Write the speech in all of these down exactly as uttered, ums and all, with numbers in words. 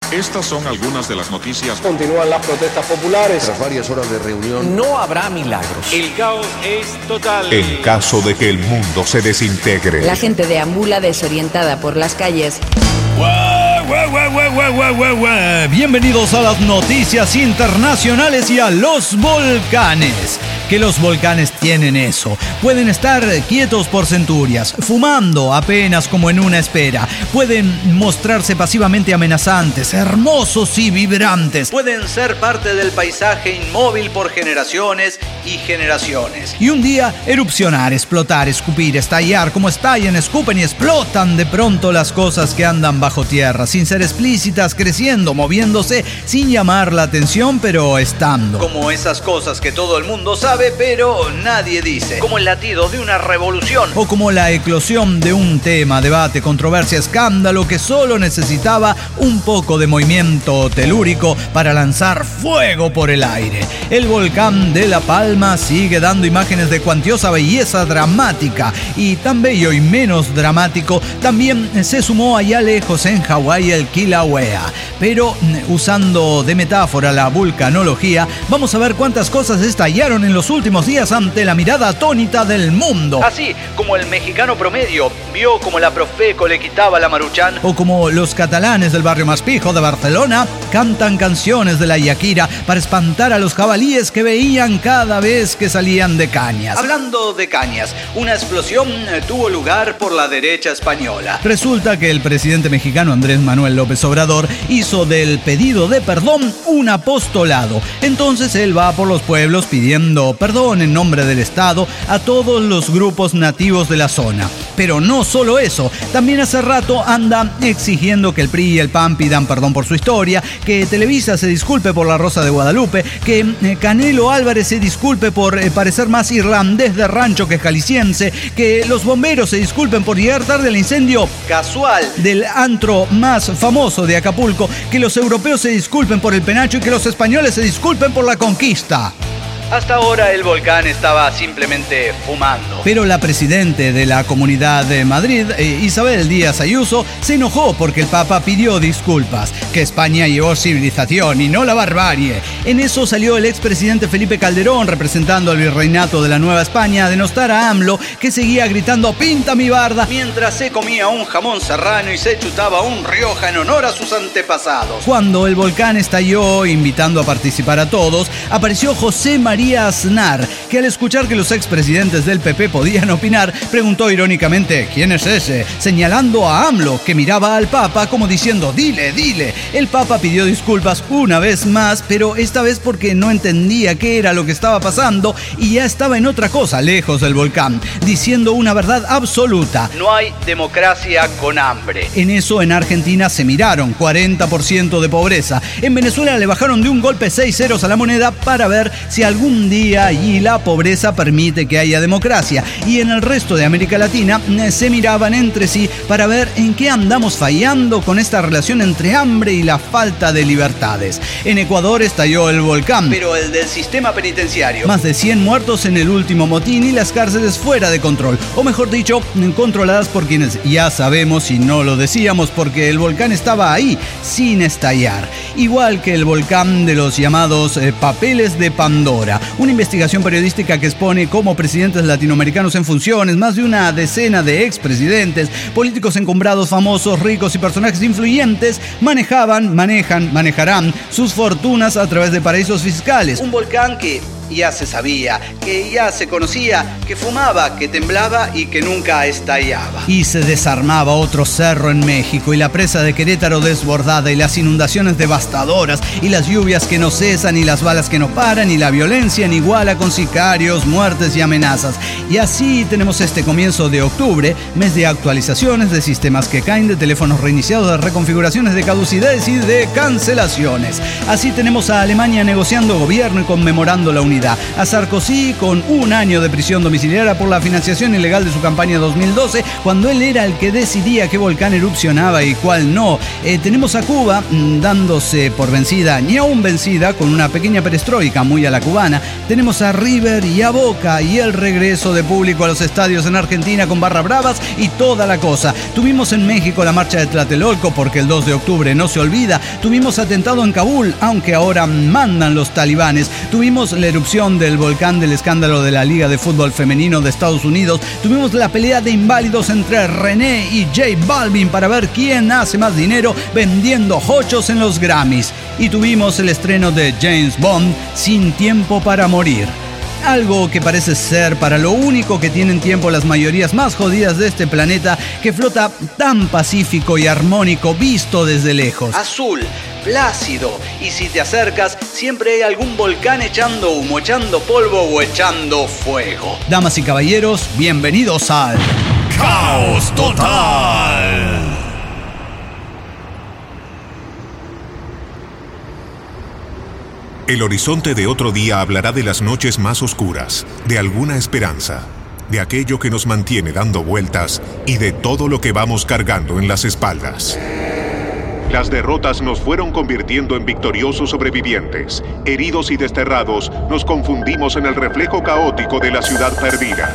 Estas son algunas de las noticias. Continúan las protestas populares. Tras varias horas de reunión, no habrá milagros. El caos es total. En caso de que el mundo se desintegre. La gente deambula desorientada por las calles. ¡Guau, guau, guau, guau, guau, guau, guau, guau! Bienvenidos a las noticias internacionales y a los volcanes. Que los volcanes tienen eso. Pueden estar quietos por centurias, fumando apenas como en una espera. Pueden mostrarse pasivamente amenazantes, hermosos y vibrantes. Pueden ser parte del paisaje inmóvil por generaciones y generaciones. Y un día erupcionar, explotar, escupir, estallar, como estallan, escupen y explotan de pronto las cosas que andan bajo tierra, sin ser explícitas, creciendo, moviéndose, sin llamar la atención, pero estando. Como esas cosas que todo el mundo sabe, pero nadie dice. Como el latido de una revolución. O como la eclosión de un tema, debate, controversia, escándalo que solo necesitaba un poco de movimiento telúrico para lanzar fuego por el aire. El volcán de La Palma sigue dando imágenes de cuantiosa belleza dramática. Y tan bello y menos dramático también se sumó allá lejos en Hawái el Kilauea. Pero usando de metáfora la vulcanología, vamos a ver cuántas cosas estallaron en los últimos días ante la mirada atónita del mundo. Así como el mexicano promedio vio como la Profeco le quitaba la Maruchan, o como los catalanes del barrio más pijo de Barcelona cantan canciones de la Yaquira para espantar a los jabalíes que veían cada vez que salían de Cañas. Hablando de Cañas, una explosión tuvo lugar por la derecha española. Resulta que el presidente mexicano Andrés Manuel López Obrador hizo del pedido de perdón un apostolado. Entonces él va por los pueblos pidiendo perdón en nombre del Estado a todos los grupos nativos de la zona. Pero no solo eso, también hace rato anda exigiendo que el P R I y el P A N pidan perdón por su historia, que Televisa se disculpe por la Rosa de Guadalupe, que eh, Canelo Álvarez se disculpe por eh, parecer más irlandés de rancho que jalisciense, que los bomberos se disculpen por llegar tarde al incendio casual del antro más famoso de Acapulco, que los europeos se disculpen por el penacho y que los españoles se disculpen por la conquista. Hasta ahora el volcán estaba simplemente fumando. Pero la presidente de la Comunidad de Madrid, Isabel Díaz Ayuso, se enojó porque el Papa pidió disculpas, que España llevó civilización y no la barbarie. En eso salió el expresidente Felipe Calderón, representando al virreinato de la Nueva España, a denostar a AMLO, que seguía gritando «Pinta mi barda», mientras se comía un jamón serrano y se chutaba un Rioja en honor a sus antepasados. Cuando el volcán estalló, invitando a participar a todos, apareció José María Aznar, que al escuchar que los expresidentes del P P podían opinar, preguntó irónicamente «¿Quién es ese?», señalando a AMLO, que miraba al Papa como diciendo «Dile, dile». El Papa pidió disculpas una vez más, pero esta vez porque no entendía qué era lo que estaba pasando y ya estaba en otra cosa, lejos del volcán, diciendo una verdad absoluta: no hay democracia con hambre. En eso en Argentina se miraron, cuarenta por ciento de pobreza. En Venezuela le bajaron de un golpe seis ceros a la moneda para ver si algún Un día allí la pobreza permite que haya democracia, y en el resto de América Latina se miraban entre sí para ver en qué andamos fallando con esta relación entre hambre y la falta de libertades. En Ecuador estalló el volcán, pero el del sistema penitenciario. Más de cien muertos en el último motín y las cárceles fuera de control, o mejor dicho, controladas por quienes ya sabemos y no lo decíamos porque el volcán estaba ahí, sin estallar. Igual que el volcán de los llamados eh, papeles de Pandora. Una investigación periodística que expone cómo presidentes latinoamericanos en funciones, más de una decena de expresidentes, políticos encumbrados, famosos, ricos y personajes influyentes manejaban, manejan, manejarán sus fortunas a través de paraísos fiscales. Un volcán que ya se sabía, que ya se conocía, que fumaba, que temblaba y que nunca estallaba. Y se desarmaba otro cerro en México, y la presa de Querétaro desbordada, y las inundaciones devastadoras, y las lluvias que no cesan, y las balas que no paran, y la violencia en Iguala con sicarios, muertes y amenazas. Y así tenemos este comienzo de octubre, mes de actualizaciones, de sistemas que caen, de teléfonos reiniciados, de reconfiguraciones, de caducidades y de cancelaciones. Así tenemos a Alemania negociando gobierno y conmemorando la unidad vida. A Sarkozy con un año de prisión domiciliaria por la financiación ilegal de su campaña dos mil doce, cuando él era el que decidía qué volcán erupcionaba y cuál no. Eh, tenemos a Cuba mmm, dándose por vencida, ni aún vencida, con una pequeña perestroika muy a la cubana. Tenemos a River y a Boca y el regreso de público a los estadios en Argentina con barra bravas y toda la cosa. Tuvimos en México la marcha de Tlatelolco porque el dos de octubre no se olvida. Tuvimos atentado en Kabul, aunque ahora mandan los talibanes. Tuvimos la erupción del volcán del escándalo de la Liga de Fútbol Femenino de Estados Unidos. Tuvimos la pelea de inválidos entre René y J Balvin para ver quién hace más dinero vendiendo hochos en los Grammys. Y tuvimos el estreno de James Bond, Sin Tiempo para Morir. Algo que parece ser para lo único que tienen tiempo las mayorías más jodidas de este planeta, que flota tan pacífico y armónico visto desde lejos. Azul, plácido, y si te acercas, siempre hay algún volcán echando humo, echando polvo o echando fuego. Damas y caballeros, bienvenidos al Caos Total. El horizonte de otro día hablará de las noches más oscuras, de alguna esperanza, de aquello que nos mantiene dando vueltas y de todo lo que vamos cargando en las espaldas. Las derrotas nos fueron convirtiendo en victoriosos sobrevivientes. Heridos y desterrados, nos confundimos en el reflejo caótico de la ciudad perdida.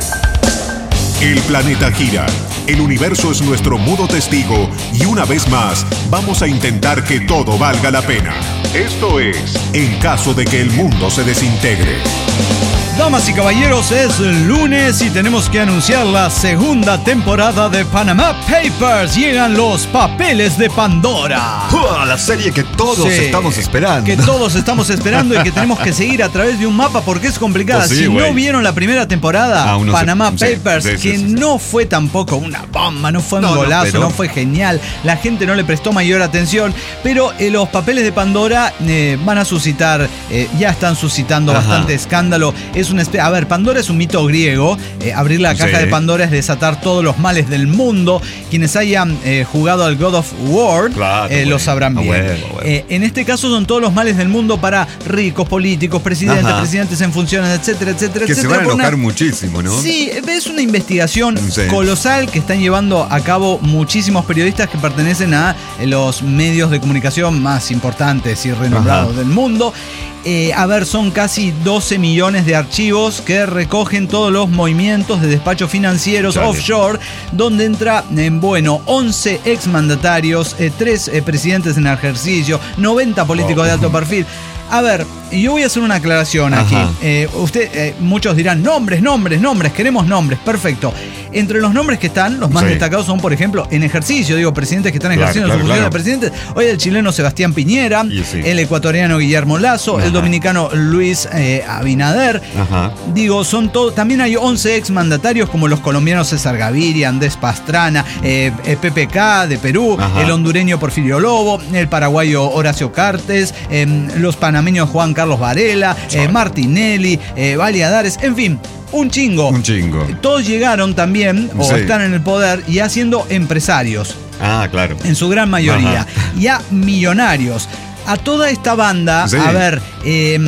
El planeta gira, el universo es nuestro mudo testigo y una vez más vamos a intentar que todo valga la pena. Esto es, en caso de que el mundo se desintegre. Damas y caballeros, es lunes y tenemos que anunciar la segunda temporada de Panama Papers. Llegan los papeles de Pandora. ¡Uah! La serie que todos sí, estamos esperando. Que todos estamos esperando y que tenemos que seguir a través de un mapa porque es complicada. Pues sí, si wey. no vieron la primera temporada, ah, Panama se, Papers, sí, sí, que sí, sí. no fue tampoco una bomba, no fue un no, golazo, no, pero... no fue genial. La gente no le prestó mayor atención, pero eh, los papeles de Pandora eh, van a suscitar, eh, ya están suscitando Ajá. bastante escándalo. Es una especie, a ver, Pandora es un mito griego. Eh, abrir la caja sí. de Pandora es desatar todos los males del mundo. Quienes hayan eh, jugado al God of War claro, eh, lo sabrán bien. Bueno, bueno. Eh, en este caso son todos los males del mundo para ricos, políticos, presidentes, Ajá. presidentes en funciones, etcétera, etcétera, que etcétera. Que se van a enojar una... muchísimo, ¿no? Sí, es una investigación sí. colosal que están llevando a cabo muchísimos periodistas que pertenecen a los medios de comunicación más importantes y renombrados Ajá. del mundo. Eh, a ver, son casi doce millones de archivos que recogen todos los movimientos de despachos financieros Dale. offshore, donde entra, eh, bueno, once exmandatarios, eh, tres eh, presidentes en ejercicio, noventa políticos oh. de alto perfil. A ver, yo voy a hacer una aclaración Ajá. aquí. Eh, usted, eh, muchos dirán, nombres, nombres, nombres, queremos nombres, perfecto. Entre los nombres que están, los más sí. destacados son, por ejemplo, en ejercicio, digo, presidentes que están ejerciendo claro, claro, su función claro. de presidente. Hoy el chileno Sebastián Piñera, sí. el ecuatoriano Guillermo Lasso, Ajá. el dominicano Luis eh, Abinader. Ajá. Digo, son todos. También hay once exmandatarios como los colombianos César Gaviria, Andrés Pastrana, eh, eh, P P K de Perú, Ajá. el hondureño Porfirio Lobo, el paraguayo Horacio Cartes, eh, los panameños Juan Carlos Varela, eh, Martinelli, eh, Valladares, en fin. Un chingo. Un chingo. Todos llegaron también, o sí. están en el poder, y haciendo empresarios. Ah, claro. En su gran mayoría. Ajá. Y a millonarios. A toda esta banda, sí. a ver, eh,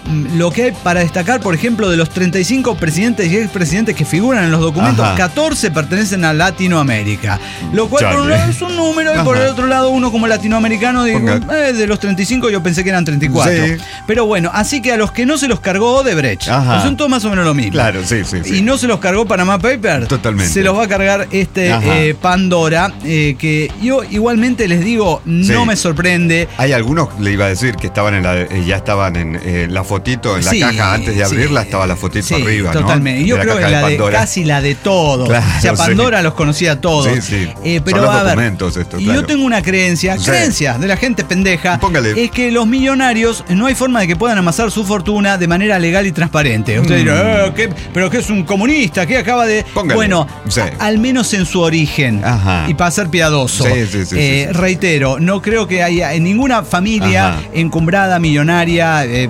lo que hay para destacar, por ejemplo, de los treinta y cinco presidentes y expresidentes que figuran en los documentos, Ajá. catorce pertenecen a Latinoamérica. Lo cual, Chale. por un lado, es un número, Ajá. y por el otro lado, uno como latinoamericano, digo, eh, de los treinta y cinco yo pensé que eran treinta y cuatro. Sí. Pero bueno, así que a los que no se los cargó Odebrecht, pues son todos más o menos lo mismo. Claro, sí, sí, sí. Y no se los cargó Panama Papers. Totalmente. Se los va a cargar este eh, Pandora, eh, que yo igualmente les digo, no sí. me sorprende. Hay algunos, le iba a decir, que estaban en la, ya estaban en eh, la fotito, en la sí, caja, antes de abrirla sí, estaba la fotito sí, arriba, totalmente. ¿no? Yo de creo que la de, casi la de todos. Claro, o sea, Pandora sí. los conocía a todos. Sí, sí. Eh, pero Son los a ver, documentos esto, y claro. yo tengo una creencia, sí. creencia de la gente pendeja, Póngale. es que los millonarios no hay forma de que puedan amasar su fortuna de manera legal y transparente. Usted mm. dirá, eh, ¿qué? ¿Pero qué es un comunista? ¿Qué acaba de...? Póngale. Bueno, sí. a, al menos en su origen. Ajá. Y para ser piadoso. Sí, sí, sí, eh, sí, sí. Reitero, no creo que haya en ninguna familia Ajá. encumbrada, millonaria, eh, rica,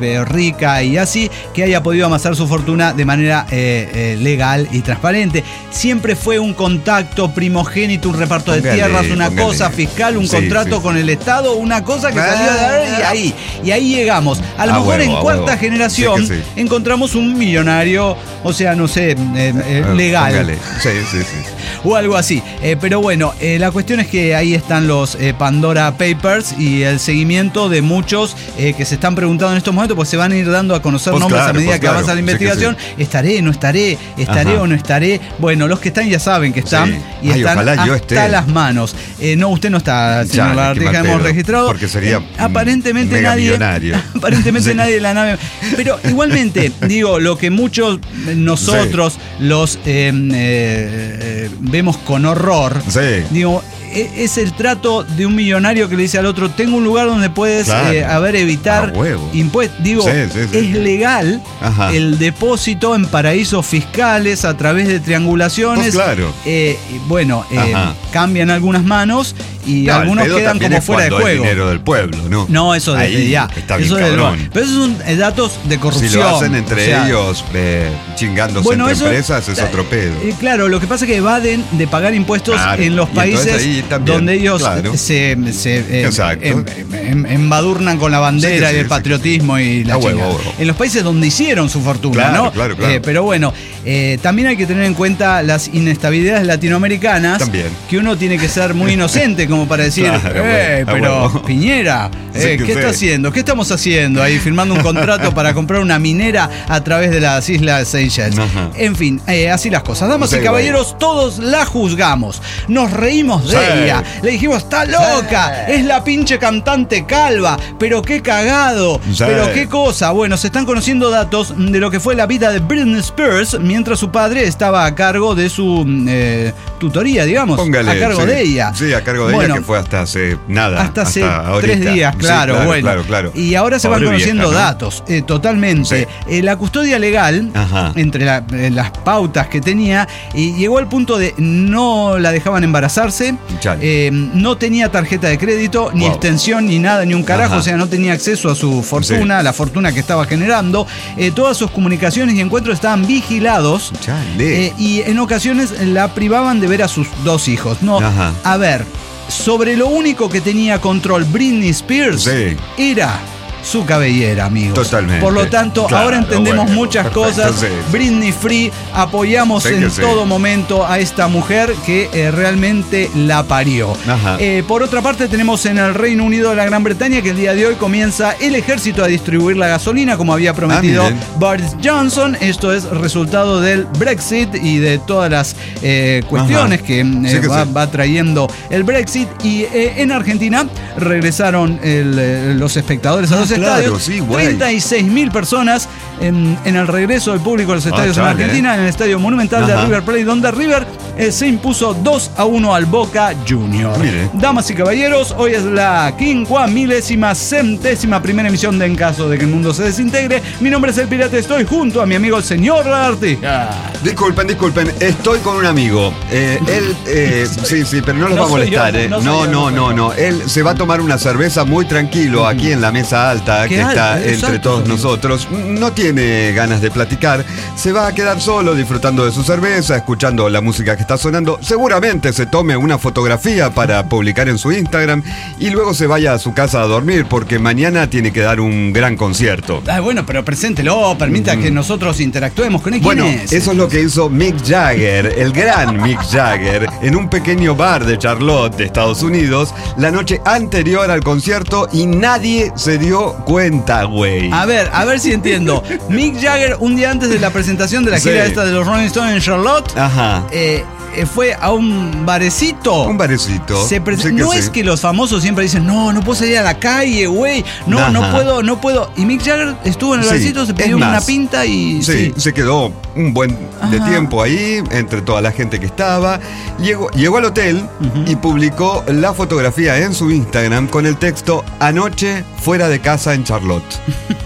rica y así, que haya podido amasar su fortuna de manera eh, eh, legal y transparente. Siempre fue un contacto primogénito, un reparto de Póngale, tierras, una póngale. cosa fiscal, un Sí, contrato sí. con el Estado, una cosa que salió de ahí y ahí. Y ahí llegamos. A lo A mejor huevo, en a cuarta huevo. generación Sí que sí. encontramos un millonario, o sea, no sé, eh, eh, legal. Póngale. Sí, sí, sí. O algo así. Eh, pero bueno, eh, la cuestión es que ahí están los eh, Pandora Papers y el seguimiento de muchos eh, que se están preguntando en estos momentos, pues se van a ir dando a conocer Pues nombres claro, a medida pues que claro. avanza la Sí que investigación. ¿Estaré, no estaré? ¿Estaré Ajá. o no estaré? Bueno, los que están ya saben que están Sí. y Ay, están ojalá yo hasta esté. las manos. Eh, no, usted no está, señor Chale, Lagartija, qué mal hemos pedo, registrado. porque sería Eh, aparentemente mega nadie. millonario. Aparentemente Sí. nadie de la nave. Pero igualmente, digo, lo que muchos eh, nosotros los eh, eh, eh, vemos con horror. Sí. Digo, e- es el trato de un millonario que le dice al otro, tengo un lugar donde puedes Claro. eh, a ver, evitar A huevo. impuestos. Digo, Sí, sí, sí. es legal Ajá. el depósito en paraísos fiscales a través de triangulaciones. Pues claro. Eh, y bueno, eh, Ajá. cambian algunas manos y No, el algunos pedo quedan también como es fuera de cuando es juego. dinero del pueblo, ¿no? No, eso desde Ahí ya. está bien eso desde cabrón. luego. Pero esos son eh, datos de corrupción. Si lo hacen entre o sea, ellos, eh, chingándose bueno, entre eso- empresas, es otro pedo. Eh, claro, lo que pasa es que evaden de pagar impuestos Claro, en los y entonces países ahí también, donde ellos claro. se, se, eh, Exacto. em- em- embadurnan con la bandera Sí que y sí, el sí patriotismo y la A huevo, chingada. a huevo. En los países donde hicieron su fortuna, Claro, ¿no? claro, claro. Eh, pero bueno, eh, también hay que tener en cuenta las inestabilidades latinoamericanas. También. Que uno tiene que ser muy inocente como para decir, Claro, eh, a pero huevo. Piñera, Sí eh, que ¿qué sí. está haciendo? ¿Qué estamos haciendo ahí? Firmando un contrato para comprar una minera a través de las Islas Seychelles. Ajá. En fin, eh, así las cosas. Damas Sí, y caballeros, todos la juzgamos. Nos reímos de Sí. ella. Le dijimos, está loca. Es la pinche cantante calva. Pero qué cagado. Sí. Pero qué cosa. Bueno, se están conociendo datos de lo que fue la vida de Britney Spears mientras su padre estaba a cargo de su eh, tutoría, digamos. Póngale. a cargo sí. de ella. Sí, a cargo de Bueno, ella, que fue hasta hace nada. hasta hace ahorita. tres días, Sí, claro, bueno. Claro, claro. Y ahora se Pobre van conociendo vieja, ¿no? datos, eh, totalmente. Sí. Eh, la custodia legal, Ajá. entre la- eh, las pautas que tenía, y llegó al punto de no la dejaban embarazarse, Chale. eh, no tenía tarjeta de crédito, ni Wow. extensión, ni nada, ni un carajo, Ajá. o sea, no tenía acceso a su fortuna, Sí. la fortuna que estaba generando. Eh, todas sus comunicaciones y encuentros estaban vigilados. Chale. Eh, y en ocasiones la privaban de ver a sus dos hijos. No, Ajá. a ver, sobre lo único que tenía control Britney Spears Sí. era su cabellera, amigos. Totalmente. Por lo tanto, Claro, ahora entendemos bueno, muchas perfecto, cosas. sí. Britney Free, apoyamos Sí en que sí. todo momento a esta mujer que eh, realmente la parió. Ajá. Eh, por otra parte, tenemos en el Reino Unido de la Gran Bretaña que el día de hoy comienza el ejército a distribuir la gasolina, como había prometido Ah, miren. Boris Johnson. Esto es resultado del Brexit y de todas las eh, cuestiones Ajá. que, eh, Sí que va, sí. va trayendo el Brexit. Y eh, en Argentina regresaron el, eh, los espectadores a Ah, los claro, estadios. sí, guay. treinta y seis mil personas en, en el regreso del público a los estadios en chale, Argentina, eh. en el estadio monumental de Ajá. River Plate, donde River eh, se impuso dos a uno al Boca Junior. Mire. Damas y caballeros, hoy es la quincuá milésima centésima primera emisión de En Caso de que el Mundo se Desintegre. Mi nombre es El Pirata, estoy junto a mi amigo el señor Lagartija. Disculpen, disculpen, estoy con un amigo. Eh, él, eh, sí, sí, pero no los No va a soy molestar. yo, eh. no soy No, yo, no, no no, soy no. Él se va a tomar una cerveza muy tranquilo aquí en la mesa alta Qué que alto, está es entre alto, todos amigo. nosotros. No tiene ganas de platicar. Se va a quedar solo disfrutando de su cerveza, escuchando la música que está sonando. Seguramente se tome una fotografía para publicar en su Instagram y luego se vaya a su casa a dormir porque mañana tiene que dar un gran concierto. Ah, bueno, pero preséntelo, permita que nosotros interactuemos con él. ¿Quién Bueno, es? eso es lo que hizo Mick Jagger, el gran Mick Jagger, en un pequeño bar de Charlotte, de Estados Unidos, la noche anterior al concierto y nadie se dio cuenta, güey. A ver, a ver si entiendo. Mick Jagger, un día antes de la presentación de la gira Sí. esta de los Rolling Stones en Charlotte, Ajá. eh, eh, fue a un barecito. Un barecito. Se pre- Sí que no sí. es que los famosos siempre dicen, no, no puedo salir a la calle, güey. No, no Ajá. puedo, no puedo. Y Mick Jagger estuvo en el Sí, barecito, se es pidió una más, pinta y. Sí, se quedó un buen de Ajá. tiempo ahí, entre toda la gente que estaba. Llegó, llegó al hotel y publicó la fotografía en su Instagram con el texto Anoche fuera de casa en Charlotte.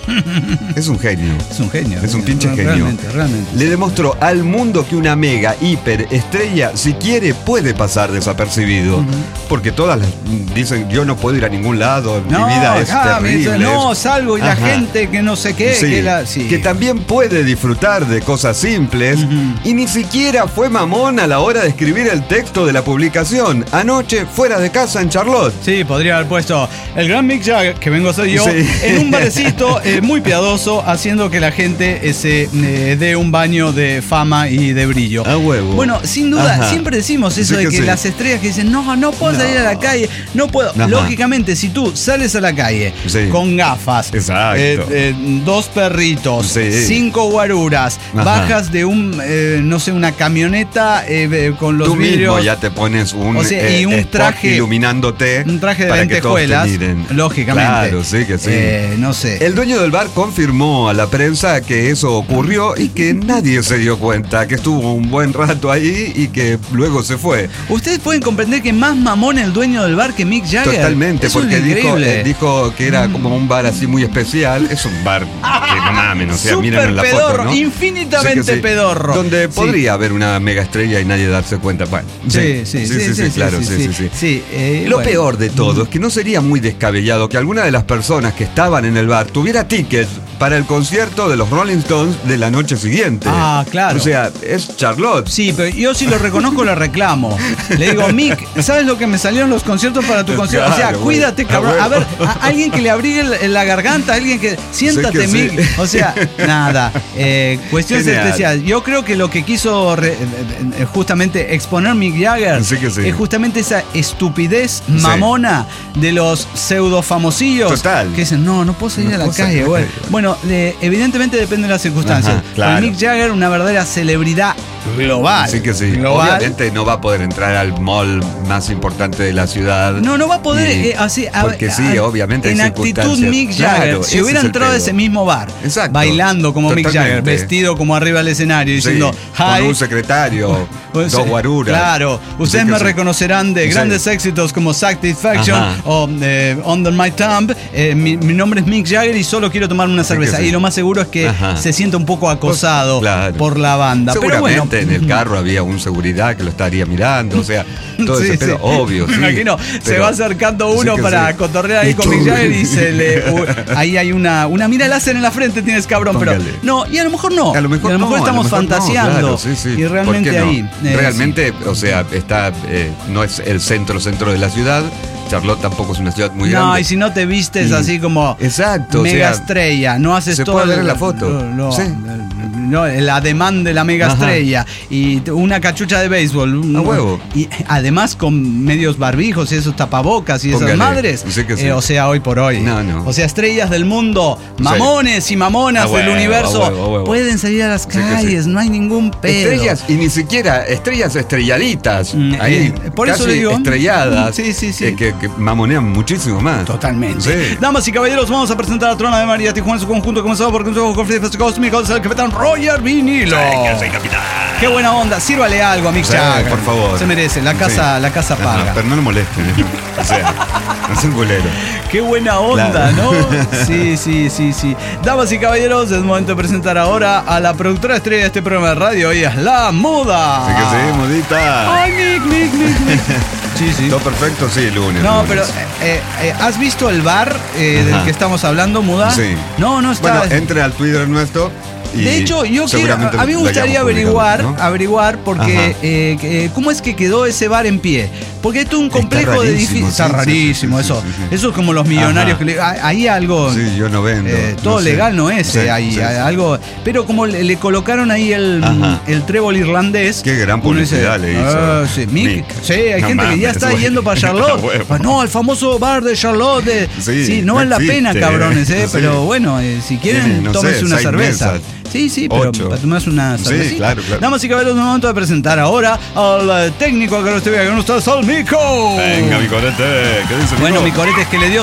Es un genio. Es un genio. Es un pinche genio. Realmente, realmente. Le demostró al mundo que una mega hiper estrella, si quiere, puede pasar desapercibido. Uh-huh. Porque todas las dicen, yo no puedo ir a ningún lado, no, mi vida es ah, terrible. No, salgo y Ajá. la gente que no sé qué. Sí, que, la, sí. que también puede disfrutar de cosas simples. Uh-huh. Y ni siquiera fue mamón a la hora de escribir el texto de la publicación. Anoche, fuera de casa en Charlotte. Sí, podría haber puesto el gran Mick Jagger, que vengo a ser yo, sí. en un barecito eh, muy piadoso, haciendo que la gente eh, se eh, dé un baño de fama y de brillo. A huevo. Bueno, sin duda, Ajá. siempre decimos eso sí de que, que sí. las estrellas que dicen, no, no puedo no. salir a la calle, no puedo. Ajá. Lógicamente, si tú sales a la calle sí. con gafas, eh, eh, dos perritos, sí. cinco guaruras, Ajá. bajas de un, eh, no sé, una camioneta eh, con los tú vidrios. Mismo ya te pones un, o sea, y un eh, traje iluminándote. Un traje de para lentejuelas, que todos te miren. Lógicamente. Claro, sí que sí. Eh, no sé. El dueño del bar confirmó a la prensa que eso ocurrió y que nadie se dio cuenta, que estuvo un buen rato ahí y que luego se fue. Ustedes pueden comprender que más mamón el dueño del bar que Mick Jagger. Totalmente, eso porque es dijo, eh, dijo que era mm. como un bar así muy especial. Es un bar que no mames, o sea, miren en la pedorro, foto, ¿no? Infinitamente sí sí. pedorro. Donde sí. podría haber una mega estrella y nadie darse cuenta. Bueno, sí, sí, sí, sí, sí, sí, sí claro, sí, sí, sí. sí, sí. Eh, Lo bueno. peor de todo es que no sería muy descabellado que alguna de las personas que estaban en el bar tuviera tickets para el concierto de los Rolling Stones de la noche siguiente. Ah, claro. O sea, es Charlotte. Sí, pero yo si lo reconozco lo reclamo. Le digo, Mick, ¿sabes lo que me salieron los conciertos para tu concierto? Claro, o sea, cuídate, cabrón. A ver, a alguien que le abrigue la garganta, alguien que... Siéntate, que Mick. Sí. O sea, nada. Eh, cuestión especial. Yo creo que lo que quiso re, justamente exponer Mick Jagger sí que sí. es justamente esa estupidez mamona sí. de los pseudo famosillos. Total. Que dicen, no, no puedo salir no a la calle. Bueno, bueno de, evidentemente depende de las circunstancias. Ajá, claro. Mick Jagger, una verdadera celebridad global. Sí que sí. Global. Obviamente no va a poder entrar al mall más importante de la ciudad. No, no va a poder. Y, eh, así, a, porque sí, a, obviamente. En actitud Mick Jagger, claro, si hubiera entrado a ese mismo bar, exacto, bailando como totalmente. Mick Jagger, vestido como arriba del escenario, diciendo, sí, hi. Con un secretario, pues, dos guaruras. Claro, ustedes sí me sí. reconocerán de grandes sí. éxitos como Satisfaction Ajá. o eh, Under My Thumb. Eh, mi, mi nombre es Mick Jagger y solo quiero tomar una cerveza. Sí sí. Y lo más seguro es que Ajá. se sienta un poco acosado pues, claro. por la banda. Seguramente Pero bueno, en el carro había un seguridad que lo estaría mirando, o sea, todo sí, ese pedo, sí. obvio. Me sí, imagino, pero, se va acercando uno sí para sí. cotorrear ahí con Mick Jagger y se le. Uh, ahí hay una, una mira láser en la frente, tienes cabrón, Póngale. pero. No, y a lo mejor no. A lo mejor, y a lo mejor no, estamos lo mejor fantaseando. No, claro, sí, sí. Y realmente no? ahí. Eh, realmente, sí. o sea, está. Eh, no es el centro, centro de la ciudad. Charlotte tampoco es una ciudad muy no, grande. No, y si no te vistes y, así como exacto, mega o sea, estrella, no haces se todo. Se puede ver el, en la foto. Lo, lo, sí. No, el ademán de la mega Ajá. estrella y una cachucha de béisbol. A huevo. Y además con medios barbijos y esos tapabocas y Póngale. esas madres. Sí que sí. eh, o sea, hoy por hoy. No, no. O sea, estrellas del mundo, mamones sí. y mamonas a del huevo, universo, a huevo, a huevo. pueden salir a las calles, sí sí. no hay ningún pedo. Estrellas, y ni siquiera estrellas estrelladitas. Mm, ahí, eh, por eso le digo. Estrelladas. Sí, sí, sí. Eh, que, que mamonean muchísimo más. Totalmente. Sí. Damas y caballeros, vamos a presentar a Trona de María Tijuana en su conjunto, comenzado por Consejo Conferencia Cósmico, el capitán Roger Vinilo. Yo soy capitán. Qué buena onda, sírvale algo a Mick sí, Jagger. por favor. Se merece, la casa, sí. la casa paga. No, pero no lo molesten, ¿eh? O sea, no es un culero. Qué buena onda, claro. ¿no? Sí, sí, sí, sí. Damas y caballeros, es momento de presentar ahora a la productora estrella de este programa de radio. Ella es La Muda. Sí que sí, Mudita. Ay, Mick, Mick, Mick, Mick. Sí, sí. Todo perfecto, sí, lunes. No, lunes. pero eh, eh, ¿has visto el bar eh, del que estamos hablando, Muda? Sí. No, no está. Bueno, entre al Twitter nuestro. Y de hecho, yo quiero, a mí me gustaría averiguar, ¿no? averiguar porque eh, eh, cómo es que quedó ese bar en pie. Porque es un complejo de edificios. Está sí, rarísimo, sí, sí, eso. Sí, sí, sí. Eso es como los millonarios Ajá. que le, ahí algo. Sí, yo no vendo. Eh, todo no legal sé. no es sí, eh, ahí, sí, algo. Sí. Pero como le, le colocaron ahí el, el trébol irlandés. Qué gran publicidad dice, le hizo. Ah, sí, Mick. Mick. Sí, hay no gente mames, que ya está yendo para Charlotte. Pues no, el famoso bar de Charlotte. De, sí, sí, no vale la pena, cabrones, eh, sí. Pero bueno, eh, si quieren, Tiene, no tómense sé, una cerveza. Mesas. Sí, sí, pero Ocho. para tomarse una cervecita. Sí, claro, claro. Damas y caballeros, es momento de presentar ahora al técnico que nos estuviera con ustedes, al Mico. Venga, mi corete. ¿Qué dice Bueno, mi corete es que le dio...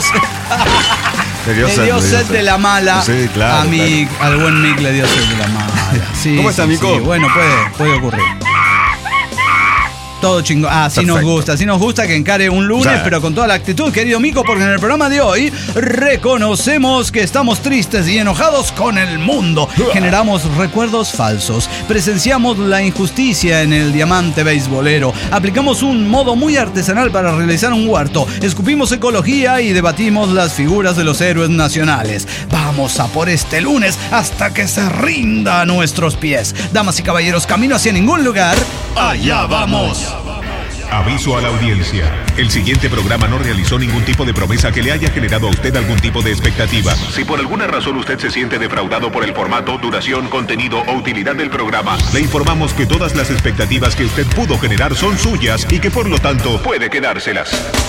Le dio, le sed, dio sed de la mala. Sí, claro, a mi, claro. al buen Mick le dio sed de la mala. Sí, ¿Cómo está, sí, Mico? Sí. Bueno, puede, puede ocurrir. todo chingón. Ah, sí nos gusta, así nos gusta que encare un lunes, sí, pero con toda la actitud, querido Mico, porque en el programa de hoy reconocemos que estamos tristes y enojados con el mundo. Generamos recuerdos falsos, presenciamos la injusticia en el diamante beisbolero, aplicamos un modo muy artesanal para realizar un huerto, escupimos ecología y debatimos las figuras de los héroes nacionales. Vamos a por este lunes hasta que se rinda a nuestros pies. Damas y caballeros, camino hacia ningún lugar. ¡Allá vamos! Aviso a la audiencia. El siguiente programa no realizó ningún tipo de promesa que le haya generado a usted algún tipo de expectativa. Si por alguna razón usted se siente defraudado por el formato, duración, contenido o utilidad del programa, le informamos que todas las expectativas que usted pudo generar son suyas y que por lo tanto puede quedárselas.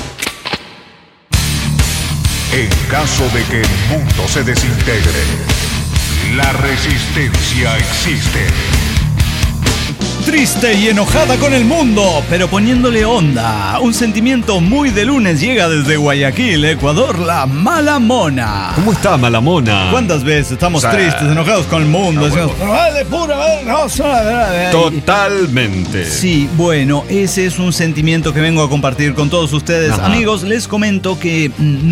En caso de que el mundo se desintegre, la resistencia existe. Triste y enojada con el mundo, pero poniéndole onda. Un sentimiento muy de lunes llega desde Guayaquil, Ecuador, la Mala Mona. ¿Cómo está, Mala Mona? ¿Cuántas veces estamos o sea, tristes, enojados con el mundo? No, decimos, bueno. Vale, pura, vale, no, totalmente. Sí, bueno, ese es un sentimiento que vengo a compartir con todos ustedes. Ajá. Amigos, les comento que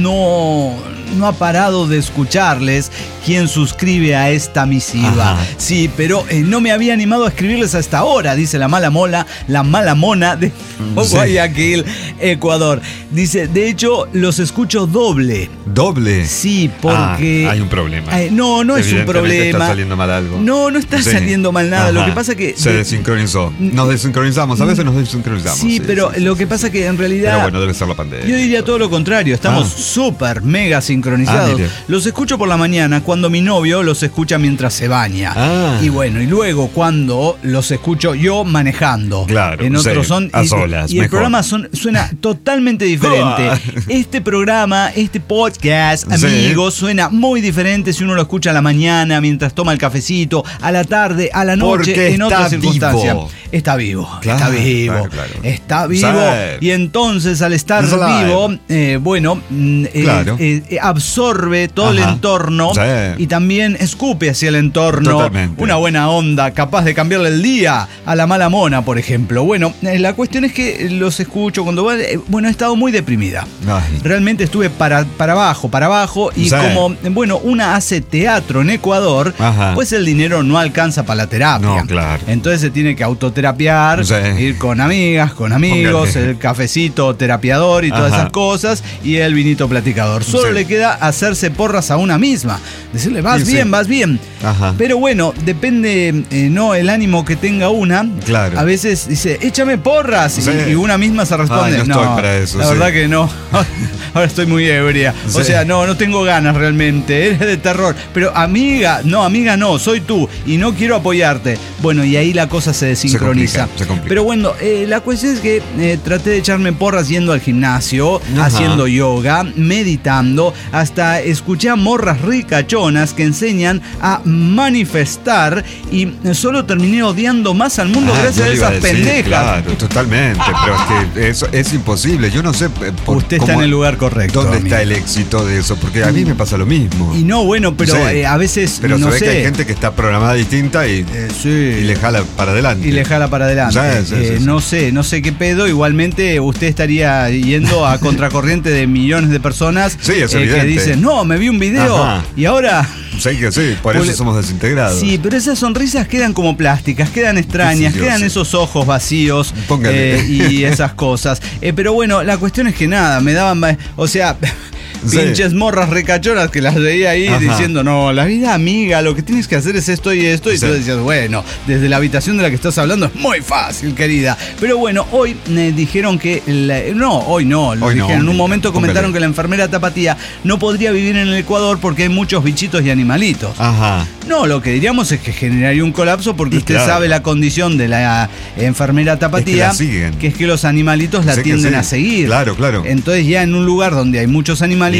no... no ha parado de escucharles quien suscribe a esta misiva. Ajá. Sí, pero eh, no me había animado a escribirles hasta ahora, dice la mala mola, la mala mona de sí. Guayaquil, Ecuador. Dice, de hecho, los escucho doble. ¿Doble? Sí, porque... Ah, hay un problema. Eh, no, no es un problema. Está saliendo mal algo. No, no está sí. saliendo mal nada. Ajá. Lo que pasa que... Se de... desincronizó. Nos desincronizamos, a veces nos desincronizamos. Sí, sí pero sí, lo sí, que pasa que en realidad... Pero bueno, debe ser la pandemia. Yo diría todo lo contrario, estamos súper, ah. mega sincronizados. Ah, los escucho por la mañana cuando mi novio los escucha mientras se baña. Ah. Y bueno, y luego cuando los escucho yo manejando. Claro, en otros sí, son a y, solas, y el programa son, suena totalmente diferente. Este programa, este podcast, sí. amigos, suena muy diferente si uno lo escucha a la mañana mientras toma el cafecito, a la tarde, a la noche, porque en otras circunstancias. Vivo. Está vivo, claro, está vivo, claro, claro. está vivo. Sí. Y entonces al estar vivo, eh, bueno, eh, claro. eh, eh, absorbe todo Ajá. el entorno sí. y también escupe hacia el entorno. Totalmente. Una buena onda, capaz de cambiarle el día a la mala mona, por ejemplo. Bueno, eh, la cuestión es que los escucho cuando va, eh, bueno, he estado muy deprimida. Ay. Realmente estuve para, para abajo, para abajo y sí. como, bueno, una hace teatro en Ecuador, Ajá. pues el dinero no alcanza para la terapia. No, claro. Entonces se tiene que autoterapiar, sí. ir con amigas, con amigos, Póngale. el cafecito terapiador y todas Ajá. esas cosas y el vinito platicador. Solo sí. le queda hacerse porras a una misma. Decirle, vas sí, bien, sí. vas bien. Ajá. Pero bueno, depende, eh, no, el ánimo que tenga una. Claro. A veces dice, échame porras. Sí. Y, y una misma se responde, Ay, no, no estoy para eso, la sí. verdad que no. Ahora estoy muy ebria. Sí. O sea, no, no tengo ganas realmente. Eres de terror. Pero amiga, no, amiga no, soy tú. Y no quiero apoyarte. Bueno, y ahí la cosa se desincroniza. Se complica, se complica. Pero bueno, eh, la cuestión es que eh, traté de echarme porras yendo al gimnasio, Ajá. haciendo yoga, meditando, hasta escuché a morras ricachonas que enseñan a manifestar y solo terminé odiando más al mundo ah, gracias a esas a decir, pendejas. Claro, totalmente, pero es que eso es imposible. Yo no sé por, Usted está cómo, en el lugar correcto. ¿Dónde amigo. está el éxito de eso? Porque a mí me pasa lo mismo. Y no, bueno, pero sí. eh, a veces Pero no se ve sé. que hay gente que está programada distinta y, eh, sí. y le jala para adelante. Y le jala para adelante. Sí, sí, eh, sí, sí. No sé, no sé qué pedo. Igualmente usted estaría yendo a contracorriente de millones de personas sí, es eh, que dicen, no, me vi un video Ajá. y ahora... Sí, que sí, por eso somos desintegrados. Sí, pero esas sonrisas quedan como plásticas, quedan extrañas, sí, sí, quedan sí. esos ojos vacíos eh, y esas cosas. Eh, pero bueno, la cuestión es que nada, me daban... O sea... Sí. Pinches morras recachonas que las veía ahí Ajá. diciendo, no, la vida amiga, lo que tienes que hacer es esto y esto. Y sí. tú decías, bueno, desde la habitación de la que estás hablando es muy fácil, querida. Pero bueno, hoy me dijeron que, la, no, hoy no, lo hoy dijeron. No, en un momento comentaron póngale. que la enfermera Tapatía no podría vivir en el Ecuador porque hay muchos bichitos y animalitos. Ajá. No, lo que diríamos es que generaría un colapso porque y usted claro. sabe la condición de la enfermera Tapatía, es que, la siguen. que es que los animalitos la sé tienden sí. a seguir. Claro, claro. Entonces ya en un lugar donde hay muchos animalitos,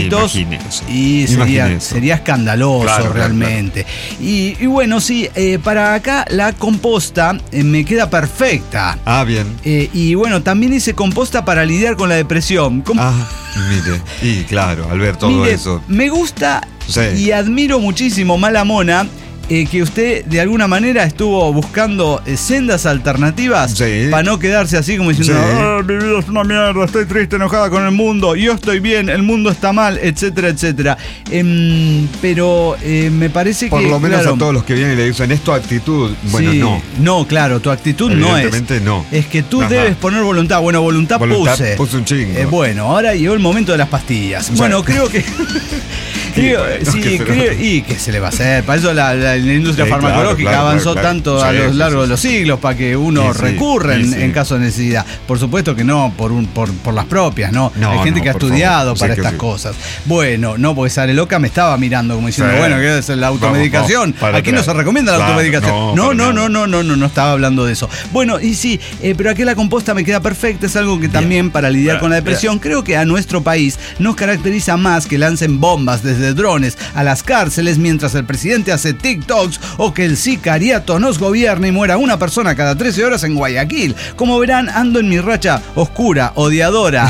y sería, sería escandaloso claro, realmente. Claro, claro. Y, y bueno, sí, eh, para acá la composta eh, me queda perfecta. Ah, bien. Eh, y bueno, también hice composta para lidiar con la depresión. Com- ah, mire, y claro, al ver todo mire, eso. Me gusta sí. y admiro muchísimo Mala Mona. eh, que usted de alguna manera estuvo buscando eh, sendas alternativas Sí. para no quedarse así como diciendo, Sí. "Ah, mi vida es una mierda, estoy triste, enojada con el mundo, yo estoy bien, el mundo está mal, etcétera, etcétera". Em, pero eh, me parece Por que lo menos claro, a todos los que vienen y le dicen, ¿es tu actitud? Bueno, sí, no. No, claro, tu actitud no es. Evidentemente no. Es que tú Ajá. debes poner voluntad. Bueno, voluntad, Voluntad puse. puse un chingo. Eh, bueno, ahora llegó el momento de las pastillas. Bueno, creo que. creo- bueno, sí, ¿qué se- creo- y qué se le va a hacer. Para eso la, la- la industria Sí, claro, farmacológica claro, avanzó claro, tanto claro. a Sí, lo sí, largo sí, de los siglos para que uno Sí, sí, recurra en, sí, sí. en caso de necesidad. Por supuesto que no por un por, por las propias, ¿no? No, Hay gente no, que ha por estudiado favor. para Sí que estas sí. cosas. Bueno, no, porque Sale Loca me estaba mirando como diciendo, Sí. bueno, ¿qué es la automedicación? Vamos, vamos, para Aquí no atrás. se recomienda la Claro, automedicación. no, No, para no, nada. no, no, no, no, no estaba hablando de eso. Bueno, y sí, eh, pero aquí la composta me queda perfecta, es algo que también para lidiar con la depresión, creo que a nuestro país nos caracteriza más que lancen bombas desde drones a las cárceles mientras el presidente hace TikToks o que el sicariato nos gobierne y muera una persona cada trece horas en Guayaquil. Como verán, ando en mi racha oscura, odiadora.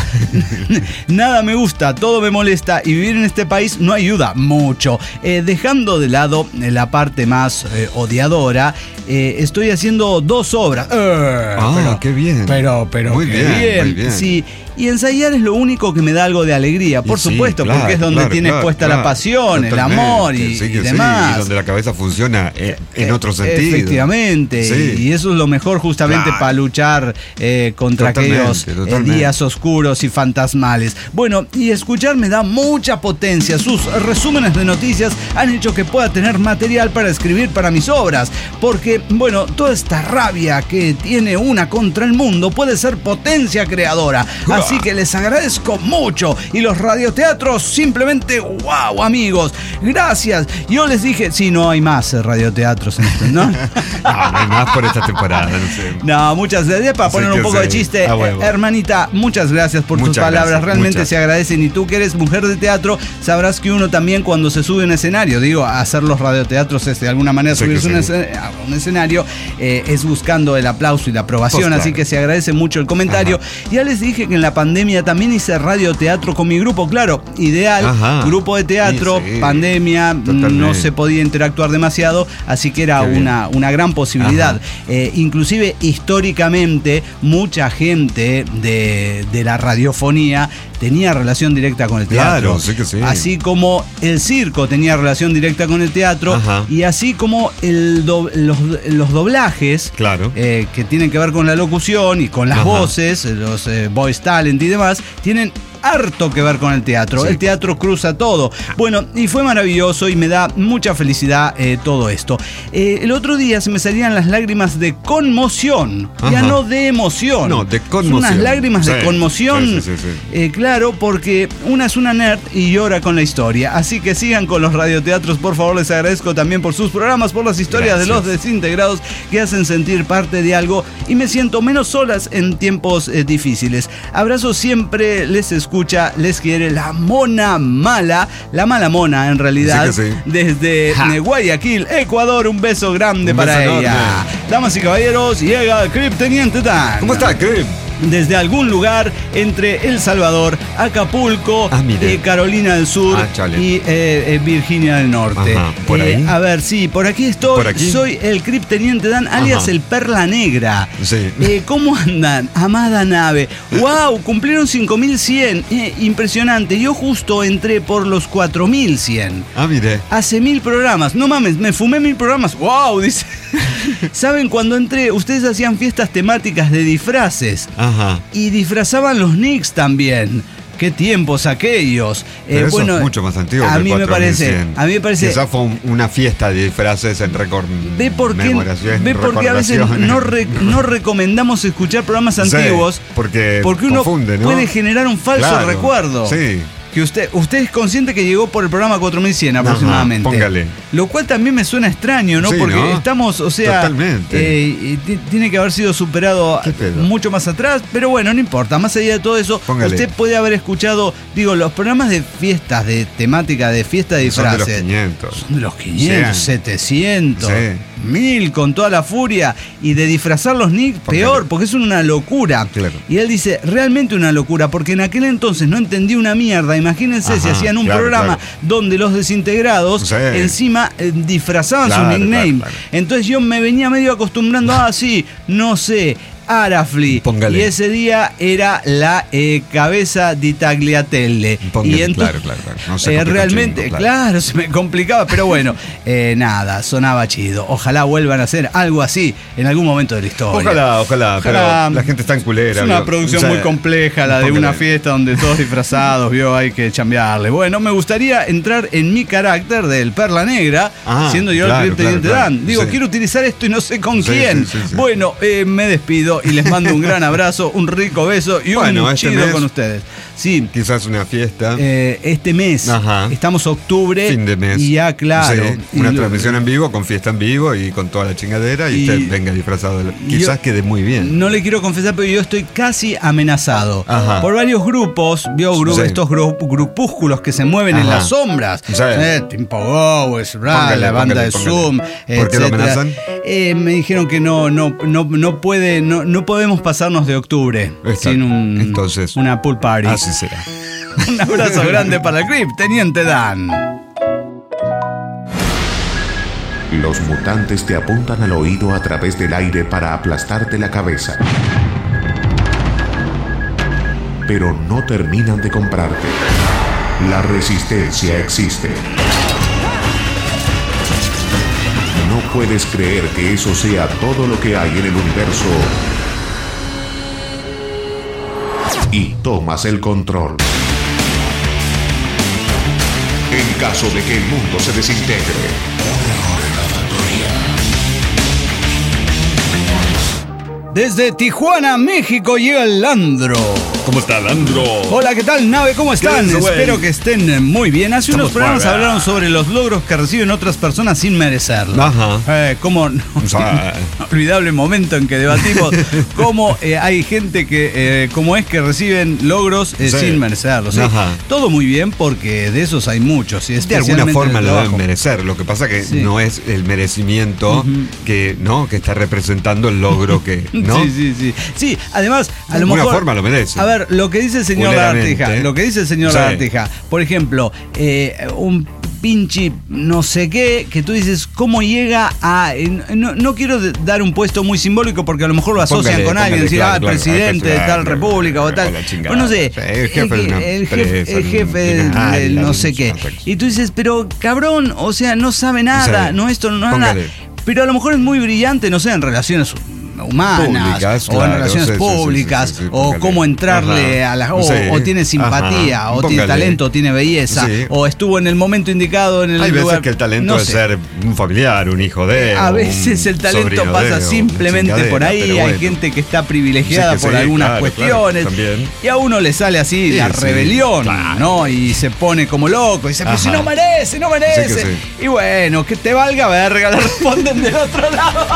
Nada me gusta, todo me molesta y vivir en este país no ayuda mucho. Eh, dejando de lado eh, la parte más eh, odiadora, eh, estoy haciendo dos obras. Eh, Ah, pero- qué bien. Pero, pero, Muy qué bien, bien. muy bien. Sí, y ensayar es lo único que me da algo de alegría, por Y sí, supuesto, claro, porque es donde claro, tienes claro, puesta claro. la pasión, el Totalmente, amor y, sí y que sí, demás. y donde la cabeza funciona eh, en Eh, otro sentido. Efectivamente, Sí. y eso es lo mejor justamente Claro. para luchar eh, contra Totalmente, aquellos eh, totalmente. días oscuros y fantasmales. Bueno, y escuchar me da mucha potencia. Sus resúmenes de noticias han hecho que pueda tener material para escribir para mis obras, porque, bueno, toda esta rabia que tiene una contra el mundo puede ser potencia creadora. Así que les agradezco mucho. Y los radioteatros, simplemente wow, amigos. Gracias. Yo les dije, sí, no hay más eh, radioteatros en este, ¿no? No, no hay más por esta temporada, no sé. No, muchas gracias. Para Sí poner que un poco de sí. chiste, A huevo. eh, hermanita, muchas gracias por tus Muchas palabras. gracias, Realmente muchas. se agradecen. Y tú que eres mujer de teatro, sabrás que uno también cuando se sube a un escenario, digo, hacer los radioteatros es de alguna manera Sí subirse que a un, sí. escen- a un escenario, eh, es buscando el aplauso y la aprobación. Pues claro. Así que se agradece mucho el comentario. Ya les dije que en la pandemia también hice radioteatro con mi grupo, claro, ideal, Ajá. grupo de teatro, Sí, sí. pandemia, Totalmente. no se podía interactuar demasiado, así que era Qué bien. una, una gran posibilidad. Ajá. Eh, inclusive históricamente mucha gente de, de la radiofonía tenía relación directa con el teatro. Claro, sí que sí. Así como el circo tenía relación directa con el teatro. Ajá. Y así como el do- los, los doblajes Claro. eh, que tienen que ver con la locución y con las Ajá. voces, los eh, voice talent y demás, tienen harto que ver con el teatro. Sí. El teatro cruza todo. Bueno, y fue maravilloso y me da mucha felicidad eh, todo esto. Eh, el otro día se me salían las lágrimas de conmoción, ya Ajá. no de emoción. No, de Son conmoción. unas lágrimas de Sí, conmoción. sí, sí, sí, sí. Eh, claro, porque una es una nerd y llora con la historia. Así que sigan con los radioteatros, por favor. Les agradezco también por sus programas, por las historias de los Gracias. desintegrados que hacen sentir parte de algo y me siento menos solas en tiempos eh, difíciles. Abrazos siempre, les escucha, les quiere la mona mala, la mala mona en realidad, Sí que sí. desde Ja. eh, Guayaquil, Ecuador. Un beso grande Un para beso ella. enorme. Damas y caballeros, llega el Crip Teniente Dan. ¿Cómo está, Crip? Desde algún lugar entre El Salvador, Acapulco, Ah, mire. eh, Carolina del Sur Ah, chale. y eh, eh, Virginia del Norte. Ajá, ¿por Eh, ahí? A ver, sí, por aquí estoy. ¿Por aquí? Soy el Crip Teniente Dan, alias Ajá. el Perla Negra. Sí. Eh, ¿Cómo andan? Amada nave. ¡Wow! Cumplieron cinco mil cien. Eh, impresionante. Yo justo entré por los cuatro mil cien. Ah, mire. Hace mil programas. No mames, me fumé mil programas. ¡Wow! Dice. ¿Saben? Cuando entré, ustedes hacían fiestas temáticas de disfraces. Ajá. Y disfrazaban los Knicks también. Qué tiempos aquellos. Pero Eh, eso bueno, es mucho más antiguo a que el mí me parece, cuatro mil cien. a mí me parece. Quizás fue un- una fiesta de disfraces en récord. Ve por qué, memoración, ve por qué a veces recordaciones. no, re- no recomendamos escuchar programas Sí, antiguos. porque porque uno confunde, ¿no? puede generar un falso Claro, recuerdo. Sí. Que usted, usted es consciente que llegó por el programa cuatro mil cien aproximadamente. Ajá, póngale. Lo cual también me suena extraño, ¿no? Sí, Porque ¿no? estamos, o sea, Totalmente. eh, y ti- tiene que haber sido superado ¿Qué pedo? mucho más atrás, pero bueno, no importa. Más allá de todo eso, Póngale. usted puede haber escuchado, digo, los programas de fiestas, de temática de fiesta de Son de disfraces. los quinientos. Son de los quinientos, cien. setecientos, Sí. mil con toda la furia. Y de disfrazar los Nick, Póngale. peor, porque es una locura. Claro. Y él dice, realmente una locura, porque en aquel entonces no entendí una mierda. Imagínense Ajá, si hacían un claro, programa claro. donde los desintegrados Sí. encima encima eh, disfrazaban Claro, su nickname. claro, claro. Entonces yo me venía medio acostumbrando, ah, sí, no sé, Arafli. Póngale. Y ese día era la eh, cabeza di Tagliatelle. Póngale, Y entonces, claro, claro, claro. No se eh, complica realmente, chingo, claro. claro. se me complicaba, pero bueno, eh, nada, sonaba chido. Ojalá vuelvan a hacer algo así en algún momento de la historia. Ojalá, ojalá, Ojalá. pero la gente está en culera. Es una ¿vio? producción O sea, muy compleja, la de póngale. una fiesta donde todos disfrazados, vio, hay que chambearle. Bueno, me gustaría entrar en mi carácter del Perla Negra, Ah, siendo yo claro, el cliente claro, claro. Dan. Digo, Sí. quiero utilizar esto y no sé con Sí, quién. sí, sí, sí. Bueno, eh, me despido y les mando un gran abrazo, un rico beso y Bueno, un este chido mes- con ustedes. Sí. Quizás una fiesta. Eh, este mes, Ajá. estamos octubre Fin de mes. y ya claro. Sí, una Y lo- transmisión en vivo, con fiesta en vivo y con toda la chingadera y, Y- usted venga disfrazado. De la- Quizás yo- quede muy bien. No le quiero confesar, pero yo estoy casi amenazado Ajá. por varios grupos, vio gru- Sí. estos gru- grupúsculos que se mueven en Ajá. las sombras. Sí. Eh, Timpo Gowes, Bra, Póngale, la banda póngale, de póngale. Zoom. ¿Por qué lo etcétera. amenazan? Eh, me dijeron que no, no, no, no puede, no, no podemos pasarnos de octubre Está- sin un, entonces, una pool party. Así será. Un abrazo grande para el Crip, Teniente Dan. Los mutantes te apuntan al oído a través del aire para aplastarte la cabeza. Pero no terminan de comprarte. La resistencia existe. No puedes creer que eso sea todo lo que hay en el universo. Y tomas el control. En caso de que el mundo se desintegre. Desde Tijuana, México, llega el Landro. ¿Cómo está, Landro? Hola, ¿qué tal, nave? ¿Cómo están? ¿Qué dice, güey? Espero que estén muy bien. Hace Estamos unos programas por acá. hablaron sobre los logros que reciben otras personas sin merecerlo. Ajá. Eh, cómo no, sea, olvidable momento en que debatimos cómo eh, hay gente que, eh, cómo es que reciben logros eh, Sí. sin merecerlo. ¿sí? Ajá. Todo muy bien porque de esos hay muchos. Y De alguna especialmente forma en el lo deben trabajo. merecer. Lo que pasa que Sí. no es el merecimiento que, ¿no? que está representando el logro que, ¿no? Sí, sí, sí. Sí, además, a De lo alguna mejor. forma lo merece. A ver, lo que dice el señor Culeramente. Lagartija, lo que dice el señor Sí. Lagartija, por ejemplo, eh, un pinche no sé qué, que tú dices, ¿cómo llega a...? eh, no, no quiero de- dar un puesto muy simbólico porque a lo mejor lo asocian Póngale, con alguien, póngale, decir, claro, ah, el claro, presidente de claro, tal claro, república o claro, tal. la chingada. Pues no sé, Sí, el jefe de una el jefe, empresa, el jefe de, millonaria, de no sé qué. perfecto. Y tú dices, pero cabrón, o sea, no sabe nada, Sí. no esto, no nada. Póngale. Pero a lo mejor es muy brillante, no sé, en relaciones humanas Públicas, o en claro, relaciones sí, sí, sí, públicas sí, sí, sí, o póngale. cómo entrarle Ajá. a la o, Sí. o tiene simpatía Ajá. o tiene Póngale. talento o tiene belleza Sí. o estuvo en el momento indicado en el Hay lugar. veces que el talento no es sé. ser un familiar, un hijo de. A un veces el talento sobrino pasa de, o simplemente una por ahí, chingadera, hay pero bueno. gente que está privilegiada Sí, que por sí, algunas claro, cuestiones claro, también. y a uno le sale así Sí, la sí, rebelión, claro. ¿no? Y se pone como loco y dice, pero si Ajá. no merece, no merece. Sí que sí. Y bueno, que te valga verga, le responden del otro lado.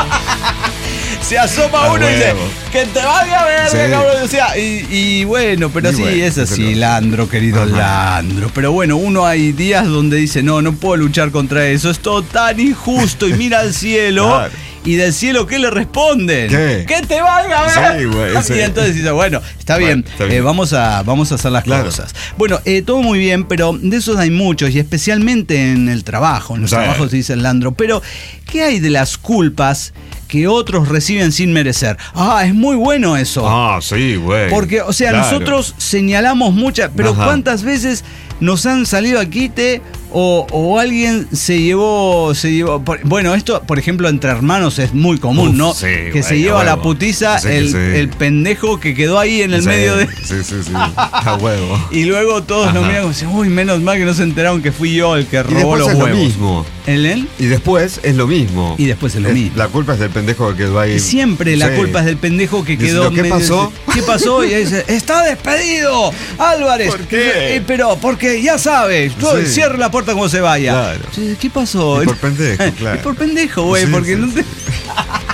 Se asoma A uno y dice, huevo. que te valga verga, Sí. cabrón. O sea, y, y bueno, pero Y sí, bueno, es así, pero- Landro, querido Ajá. Landro. Pero bueno, uno hay días donde dice, no, no puedo luchar contra eso, es todo tan injusto. Y mira al cielo. Claro. Y del cielo, ¿qué le responden? ¿Qué? ¡Que te valga verga! Sí, güey, sí. Y entonces dice, bueno, está Bueno, bien, está bien. eh, vamos, a, vamos a hacer las Claro. cosas. Bueno, eh, todo muy bien, pero de esos hay muchos, y especialmente en el trabajo. En los Sí. trabajos, dice el Landro. Pero, ¿qué hay de las culpas que otros reciben sin merecer? Ah, es muy bueno eso. Ah, sí, güey. Porque, o sea, Claro. nosotros señalamos muchas, pero Ajá. ¿cuántas veces nos han salido al quite o, o alguien se llevó, se llevó, por- bueno, esto, por ejemplo, entre hermanos es muy común, Uf, ¿no? sí, que güey, se lleva a la huevo. putiza Sí que el, sí. el pendejo que quedó ahí en el Sí, medio de... Sí, sí, sí. A huevo. Y luego todos nos Ajá. miran como dicen, uy, menos mal que no se enteraron que fui yo el que Y robó después los es lo huevos. mismo. ¿En él? Y después es lo mismo. Y después es lo mismo. La culpa es del pendejo que quedó ahí. Y siempre la Sí. culpa es del pendejo que Dice, quedó. ¿qué medio- pasó? ¿Qué pasó? Y ahí dice, está despedido, Álvarez. ¿Por qué? Eh, pero porque ya sabes, tú Sí. cierra la puerta cuando se vaya. Claro. Sí, ¿qué pasó? Y por pendejo, claro. Y por pendejo, güey, Sí, porque sí, no te...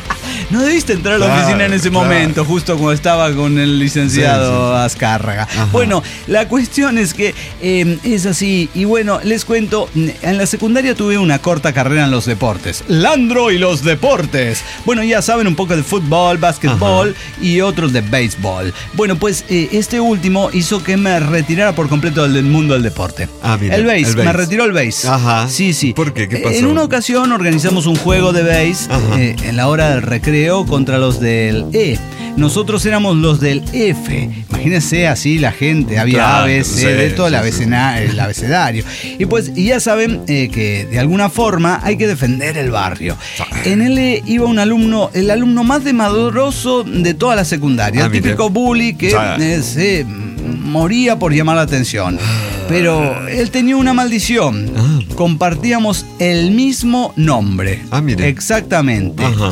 no debiste entrar a la Claro, oficina en ese claro. momento, justo cuando estaba con el licenciado Sí, sí. Azcárraga. Ajá. Bueno, la cuestión es que eh, es así. Y bueno, les cuento, en la secundaria tuve una corta carrera en los deportes. Landro y los deportes. Bueno, ya saben un poco de fútbol, básquetbol y otros de béisbol. Bueno, pues eh, este último hizo que me retirara por completo del mundo del deporte. Ah, mira, el béis, el me béis. retiró el béis. Ajá. Sí, sí. ¿Por qué? ¿Qué pasó? En una ocasión organizamos un juego de béis eh, en la hora del recreo contra los del E. Nosotros éramos los del F. Imagínense así la gente, había Claro, A, B, C, sí, de todo el, sí, abecena- el abecedario. Y pues y ya saben eh, que de alguna forma hay que defender el barrio. En él eh, iba un alumno, el alumno más demadoroso de toda la secundaria, Ah, el mire. típico bully que Sí. eh, se moría por llamar la atención. Pero él tenía una maldición. Ah. Compartíamos el mismo nombre. Ah, mire. Exactamente. Ajá.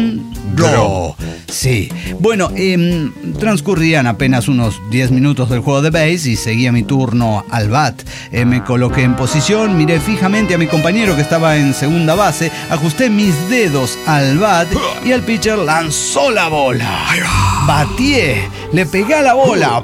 Landro. Sí. Bueno, eh, transcurrían apenas unos diez minutos del juego de base y seguía mi turno al bat. Eh, me coloqué en posición, miré fijamente a mi compañero que estaba en segunda base, ajusté mis dedos al bat y el pitcher lanzó la bola. Batié, le pegué a la bola.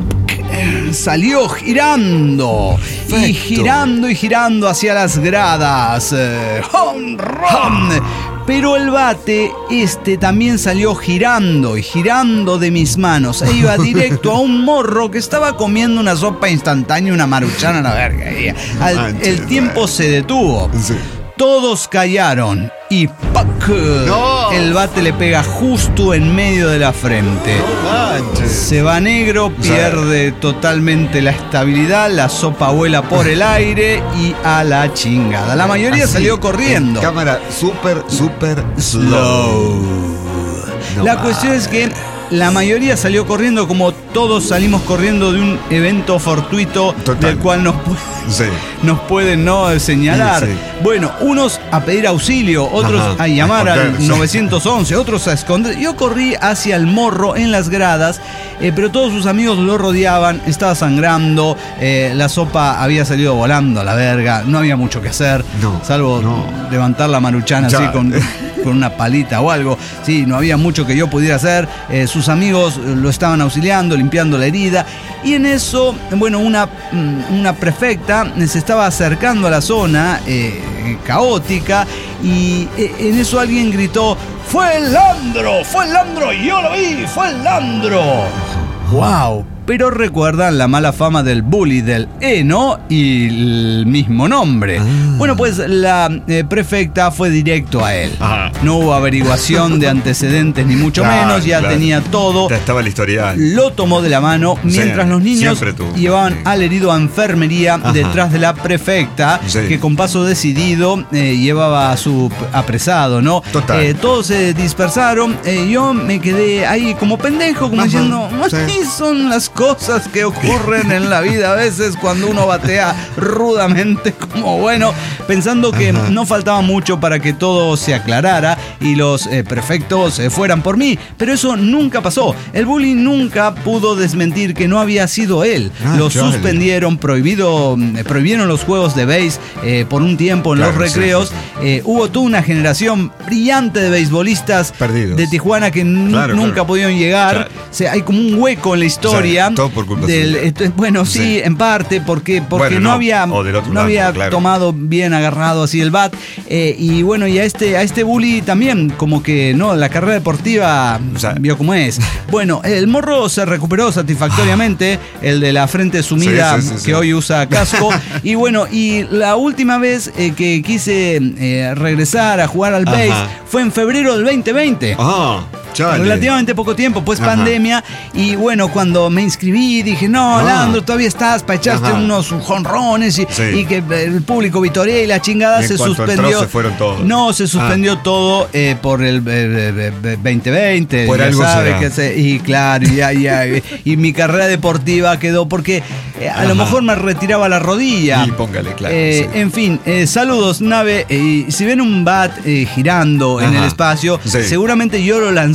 Salió girando y Perfecto. girando y girando hacia las gradas. Eh, ¡home run! Pero el bate este también salió girando y girando de mis manos e iba directo a un morro que estaba comiendo una sopa instantánea, una maruchana, la verga. Y al- Manches, el tiempo se detuvo. Sí. Todos callaron y ¡pac! No. El bate le pega justo en medio de la frente. Manches. Se va negro, pierde totalmente la estabilidad, la sopa vuela por el aire y a la chingada. La mayoría Así, salió corriendo. en cámara súper, súper slow. Slow. No La va. cuestión es que la mayoría salió corriendo como todos salimos corriendo de un evento fortuito Total. del cual nos, pu- Sí. nos pueden no señalar. Sí, sí. Bueno, unos a pedir auxilio, otros Ajá, a llamar a al esconderse. nueve once, otros a esconder. Yo corrí hacia el morro en las gradas, eh, pero todos sus amigos lo rodeaban, estaba sangrando, eh, la sopa había salido volando a la verga, no había mucho que hacer, No, salvo no. levantar la maruchana Ya. así con, con una palita o algo. Sí, no había mucho que yo pudiera hacer. Eh, sus amigos eh, lo estaban auxiliando, limpiando la herida. Y en eso, bueno, una, mm, una prefecta se estaba acercando a la zona eh, caótica y eh, en eso alguien gritó: ¡Fue el Landro! ¡Fue el Landro! ¡Yo lo vi! ¡Fue el Landro! ¡Wow! Pero recuerdan la mala fama del bully del Eno y el mismo nombre. Ah. Bueno, pues la eh, prefecta fue directo a él. Ajá. No hubo averiguación de antecedentes ni mucho Claro, menos, ya claro. tenía todo. Ya estaba el historial. Lo tomó de la mano mientras Sí, los niños siempre tuvo. llevaban Sí. al herido a enfermería Ajá. detrás de la prefecta, Sí. que con paso decidido eh, llevaba a su p- apresado, ¿no? Total. Eh, todos se dispersaron, eh, yo me quedé ahí como pendejo, como Ajá, diciendo, sí. así son las cosas que ocurren en la vida a veces cuando uno batea rudamente, como bueno, pensando que Ajá. no faltaba mucho para que todo se aclarara y los eh, prefectos eh, fueran por mí, pero eso nunca pasó. El bully nunca pudo desmentir que no había sido él. Ah, Lo chale. suspendieron, prohibido, eh, prohibieron los juegos de béis eh, por un tiempo en Claro, los sí, recreos. sí, Eh, hubo toda una generación brillante de beisbolistas Perdidos. de Tijuana que n- Claro, nunca claro. pudieron llegar. Claro. O sea, hay como un hueco en la historia. Sí, todo por culpa del, suya. esto es- bueno, sí, Sí. en parte, porque, porque Bueno, no, no, había, o del otro no lado, había claro. tomado bien agarrado así el bat. Eh, y bueno, y a este, a este bully también, como que no, la carrera deportiva O sea, vio cómo es. Bueno, el morro se recuperó satisfactoriamente, el de la frente sumida Sí, sí, sí, que sí. hoy usa casco. Y bueno, y la última vez eh, que quise eh, regresar a jugar al Ajá. base fue en febrero del veinte veinte. Ah, chale. Relativamente poco tiempo, pues Ajá. pandemia. Y bueno, cuando me inscribí, dije, no, Ah. Landro, todavía estás para echarte Ajá. unos jonrones y, Sí. y que el público vitorea y la chingada Y en se cuanto suspendió. entró, se fueron todos. No, se suspendió todo eh, por el eh, eh, eh, veinte veinte. Por ya algo sabe será. que se- y claro, ya, ya, y, y mi carrera deportiva quedó porque eh, a lo Ajá. mejor me retiraba la rodilla. Y póngale, claro, Eh, sí. En fin, eh, saludos, nave. Eh, y si ven un bat eh, girando en Ajá. el espacio, Sí. seguramente yo lo lancé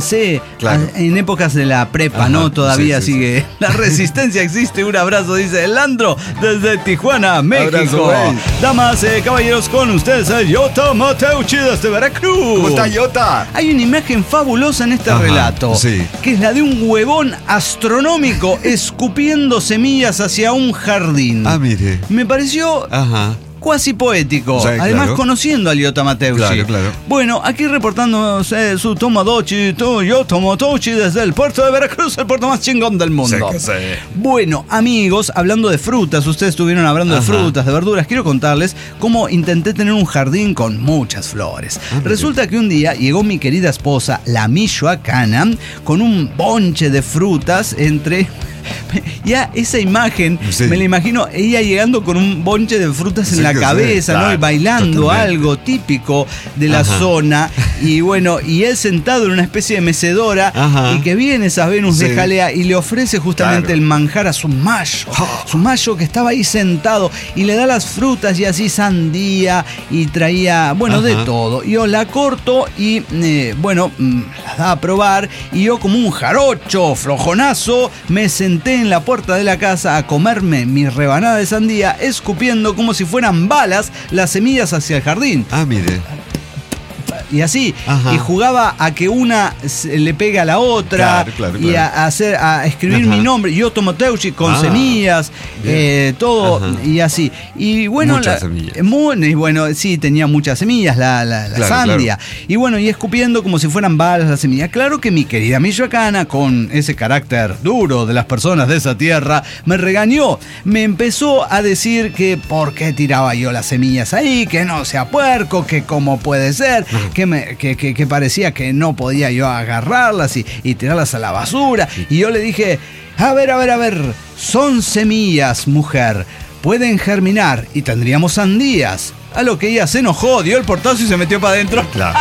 sé, Claro. a- en épocas de la prepa, Ajá, ¿no? Todavía sí, sí, sigue. La resistencia existe. Un abrazo, dice el Landro, desde Tijuana, México. Abrazo, güey. Damas, eh, caballeros, con ustedes, el Yota Mateucci desde Veracruz. ¿Cómo estás, Yota? Hay una imagen fabulosa en este Ajá, relato, sí. que es la de un huevón astronómico escupiendo semillas hacia un jardín. Ah, mire. Me pareció Ajá. cuasi poético, Sí, además claro. conociendo a Yota Mateucci. Claro, claro. Bueno, aquí reportándose su Tomodachi, tu Yota Mateucci desde el puerto de Veracruz, el puerto más chingón del mundo. Sí, que sí. Bueno, amigos, hablando de frutas, ustedes estuvieron hablando Ajá. de frutas, de verduras, quiero contarles cómo intenté tener un jardín con muchas flores. Ah, mire. Resulta que un día llegó mi querida esposa, la michoacana, con un bonche de frutas entre... Ya esa imagen, Sí. me la imagino ella llegando con un bonche de frutas en Sí la que sí, cabeza, ¿no? claro, Y bailando totalmente. algo típico de la Ajá. zona. Y bueno, y él sentado en una especie de mecedora Ajá. y que viene esa Venus de Sí. jalea y le ofrece justamente Claro. el manjar a su mayo. Su mayo que estaba ahí sentado y le da las frutas y así sandía y traía, bueno, de Ajá. todo. Yo la corto y, eh, bueno, mm, las da a probar y yo como un jarocho flojonazo me senté en la puerta de la casa a comerme mi rebanada de sandía escupiendo como si fueran balas las semillas hacia el jardín. Ah, mire. Y así, Ajá. y jugaba a que una se- le pega a la otra Claro, claro, y claro. a, a hacer a escribir Ajá. mi nombre, Yota Mateucci con Ah, semillas, bien. eh, todo Ajá. y así. Y bueno, Muchas la- semillas. eh, mu- y bueno, sí, tenía muchas semillas la, la, la Claro, sandia. Y bueno, y escupiendo como si fueran balas las semillas. Claro que mi querida michoacana, con ese carácter duro de las personas de esa tierra, me regañó. Me empezó a decir que por qué tiraba yo las semillas ahí, que no sea puerco, que cómo puede ser, que, me, que, que, que parecía que no podía yo agarrarlas y, y tirarlas a la basura. Y yo le dije, a ver, a ver, a ver, son semillas, mujer, pueden germinar y tendríamos sandías. A lo que ella se enojó, dio el portazo y se metió para adentro. Claro.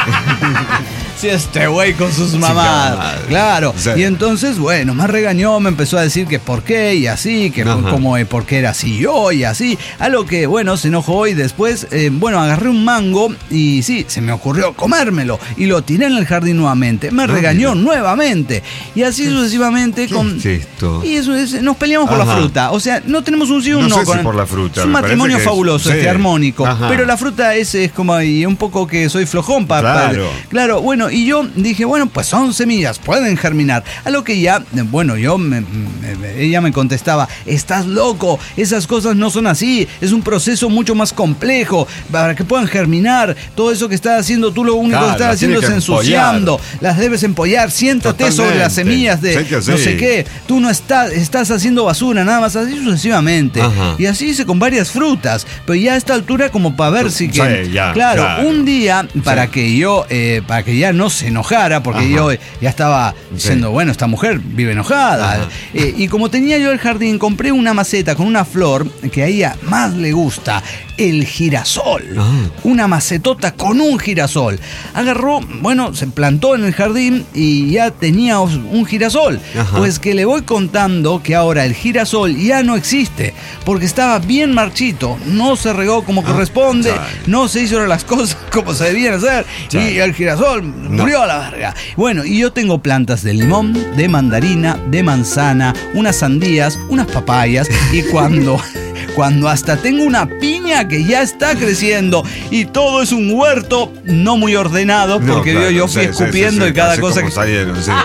Sí, este güey con sus mamadas. madre. Claro. Sí. Y entonces, bueno, me regañó, me empezó a decir que por qué y así, que Ajá. como eh, por qué era así yo y así. A lo que, bueno, se enojó y después, eh, bueno, agarré un mango y sí, se me ocurrió comérmelo y lo tiré en el jardín nuevamente. Me Ah, regañó mira. nuevamente. Y así sucesivamente ¿Qué con... es esto? Y eso es, nos peleamos por la Ajá. fruta. O sea, no tenemos un sí o un No no. sé si con- por la fruta, Es un me matrimonio parece que es- fabuloso, sí. este armónico. Ajá. Pero la fruta es, es como y un poco que soy flojón para... Claro. Claro, bueno, y yo dije, bueno, pues son semillas, pueden germinar. A lo que ya, bueno, yo, me- me- ella me contestaba, estás loco, esas cosas no son así, es un proceso mucho más complejo, para que puedan germinar, todo eso que estás haciendo, tú lo único Claro, que estás las haciendo es tienes que ensuciando, las debes empollar, siéntate Totalmente. sobre las semillas de Sí que no sí. sé qué, tú no estás, estás haciendo basura, nada más, así sucesivamente. Ajá. Y así hice con varias frutas, pero ya a esta altura como para ver si que... Sí, ya, claro, claro. un día, para Sí. que yo, eh, para que ya no se enojara, porque Ajá. yo ya estaba diciendo, Sí. bueno, esta mujer vive enojada. Ajá. Eh, y como tenía yo el jardín, compré una maceta con una flor que a ella más le gusta, el girasol. Ah. Una macetota con un girasol. Agarró, bueno, se plantó en el jardín y ya tenía un girasol. Ajá. Pues que le voy contando que ahora el girasol ya no existe, porque estaba bien marchito, no se regó como corresponde, chale. no se hicieron las cosas como se debían hacer, Chale. y el girasol murió a la verga. Bueno, y yo tengo plantas de limón, de mandarina, de manzana, unas sandías, unas papayas, y cuando... Cuando hasta tengo una piña que ya está creciendo y todo es un huerto no muy ordenado, No, porque claro, yo fui sí, sí, escupiendo sí, y cada así cosa como que salieron, sí.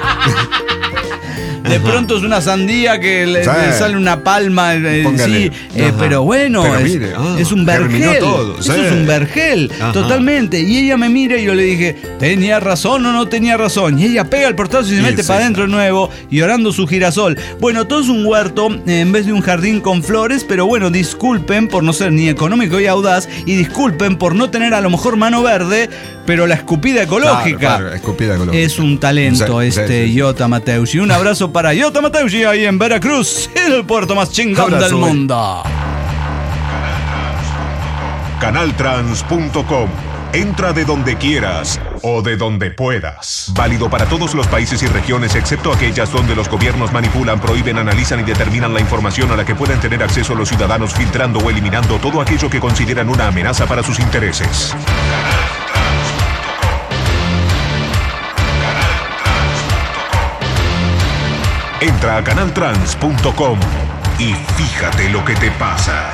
de pronto es una sandía que le, Sí. le sale una palma, eh, Póngale. sí, eh, Ajá. pero bueno, Pero es, mire, ah, es un germinó vergel. todo, Eso sí. es un vergel, Ajá. totalmente. Y ella me mira y yo le dije, ¿tenía razón o no tenía razón? Y ella pega el portazo y se Y mete sí. para adentro de nuevo, llorando su girasol. Bueno, todo es un huerto eh, en vez de un jardín con flores, pero bueno, disculpen por no ser ni económico y audaz, y disculpen por no tener a lo mejor mano verde, pero la escupida ecológica. Claro, claro, escupida ecológica. Es un talento Sí, este sí, sí. Yota Mateucci. Un abrazo para Yota Mateucci ahí en Veracruz, en el puerto más chingón Abrazo, del güey. mundo. canaltrans punto com. Entra de donde quieras o de donde puedas. Válido para todos los países y regiones excepto aquellas donde los gobiernos manipulan, prohíben, analizan y determinan la información a la que pueden tener acceso los ciudadanos, filtrando o eliminando todo aquello que consideran una amenaza para sus intereses. Entra a canal trans punto com y fíjate lo que te pasa.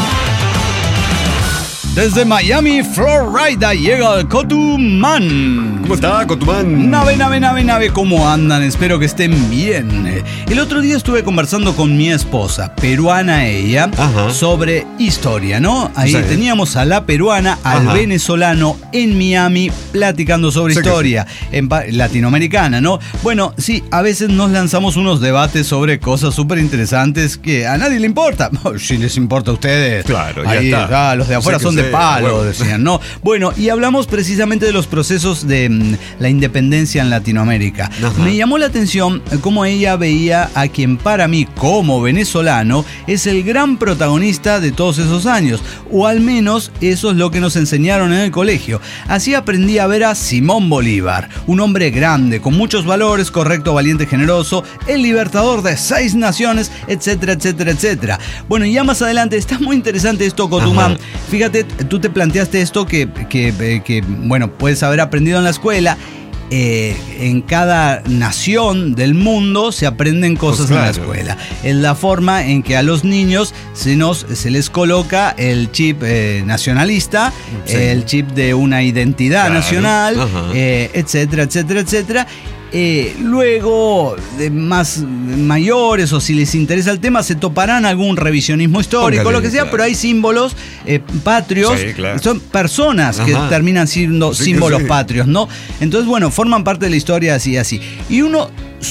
Desde Miami, Florida, llega el Cotumán. ¿Cómo está, Cotumán? Nave, nave, nave, nave, ¿cómo andan? Espero que estén bien. El otro día estuve conversando con mi esposa, peruana ella, Ajá. sobre historia, ¿no? Ahí Sí. teníamos a la peruana, al Ajá. venezolano en Miami platicando sobre Sí que historia en pa- latinoamericana, ¿no? Bueno, sí, a veces nos lanzamos unos debates sobre cosas súper interesantes que a nadie le importa. Si les importa a ustedes. Claro, ya ahí, está. ah, los de afuera Sí que son de sí, palo, huevo. decían, ¿no? Bueno, y hablamos precisamente de los procesos de mm, la independencia en Latinoamérica. Ajá. Me llamó la atención cómo ella veía a quien para mí, como venezolano, es el gran protagonista de todos esos años, o al menos eso es lo que nos enseñaron en el colegio. Así aprendí a ver a Simón Bolívar, un hombre grande, con muchos valores, correcto, valiente, generoso, el libertador de seis naciones, etcétera, etcétera, etcétera. Bueno, y ya más adelante, está muy interesante esto, Cotumán. Ajá. Fíjate, tú te planteaste esto que, que, eh, que, bueno, puedes haber aprendido en la escuela. Eh, en cada nación del mundo se aprenden cosas Pues en la claro. escuela. Es la forma en que a los niños se, nos, se les coloca el chip eh, nacionalista, Sí. el chip de una identidad Claro. nacional, Ajá. eh, etcétera, etcétera, etcétera. Eh, luego, de más mayores, o si les interesa el tema, se toparán algún revisionismo histórico, Póngale, lo que sea, claro. pero hay símbolos eh, patrios, Sí, claro. son personas que Ajá. terminan siendo Sí que símbolos sí. patrios, ¿no? Entonces, bueno, forman parte de la historia así, así. Y uno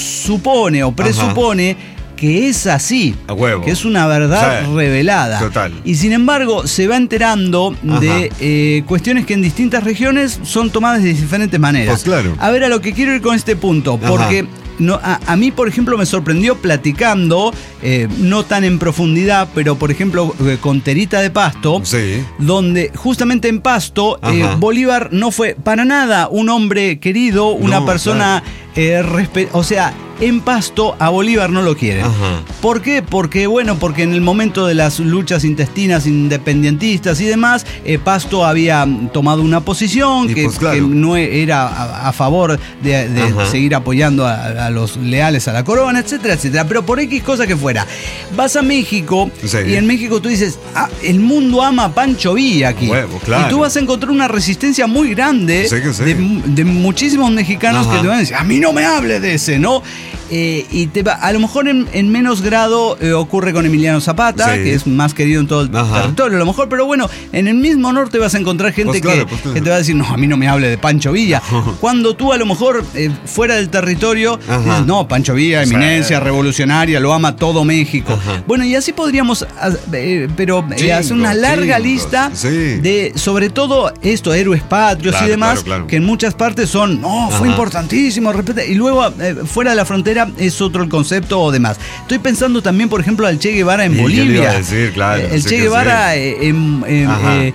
supone o presupone que es así, A huevo. que es una verdad Sí. revelada. Total. Y sin embargo, se va enterando de Ajá. eh, cuestiones que en distintas regiones son tomadas de diferentes maneras. Pues claro. A ver, a lo que quiero ir con este punto, porque no, a, a mí, por ejemplo, me sorprendió platicando, eh, no tan en profundidad, pero por ejemplo, eh, con Terita de Pasto, Sí. donde justamente en Pasto, eh, Ajá. Bolívar no fue para nada un hombre querido, una No, persona, eh, respe- o sea, en Pasto a Bolívar no lo quieren. Ajá. ¿Por qué? Porque, bueno, porque en el momento de las luchas intestinas independentistas y demás, eh, Pasto había tomado una posición Y que, pues, claro. que no era a, a favor de, de Ajá. seguir apoyando a, a los leales a la corona, etcétera, etcétera. Pero por X cosa que fuera, vas a México Sí. y en México tú dices, ah, el mundo ama a Pancho Villa aquí. Huevo, claro. Y tú vas a encontrar una resistencia muy grande Sí que sí. de, de muchísimos mexicanos Ajá. que te van a decir, a mí no me hable de ese, ¿no? Eh, y te va, a lo mejor en, en menos grado eh, ocurre con Emiliano Zapata, Sí. que es más querido en todo el Ajá. territorio, a lo mejor, pero bueno, en el mismo norte vas a encontrar gente Pues claro, que, pues claro. que te va a decir, no, a mí no me hable de Pancho Villa. Cuando tú a lo mejor eh, fuera del territorio, Ajá. dices, no, Pancho Villa, Sí. eminencia revolucionaria, lo ama todo México. Ajá. Bueno, y así podríamos, ah, eh, pero eh, Chingos, hacer una larga chingos. lista Sí. de, sobre todo esto, héroes patrios Claro, y demás, claro, claro. que en muchas partes son, no, fue Ajá. importantísimo, respeta. Y luego eh, fuera de la frontera es otro el concepto o demás. Estoy pensando también, por ejemplo, al Che Guevara en Y yo le Bolivia. iba a decir, claro, Eh, el sí Che que Guevara sí. eh, em, em, Ajá. eh,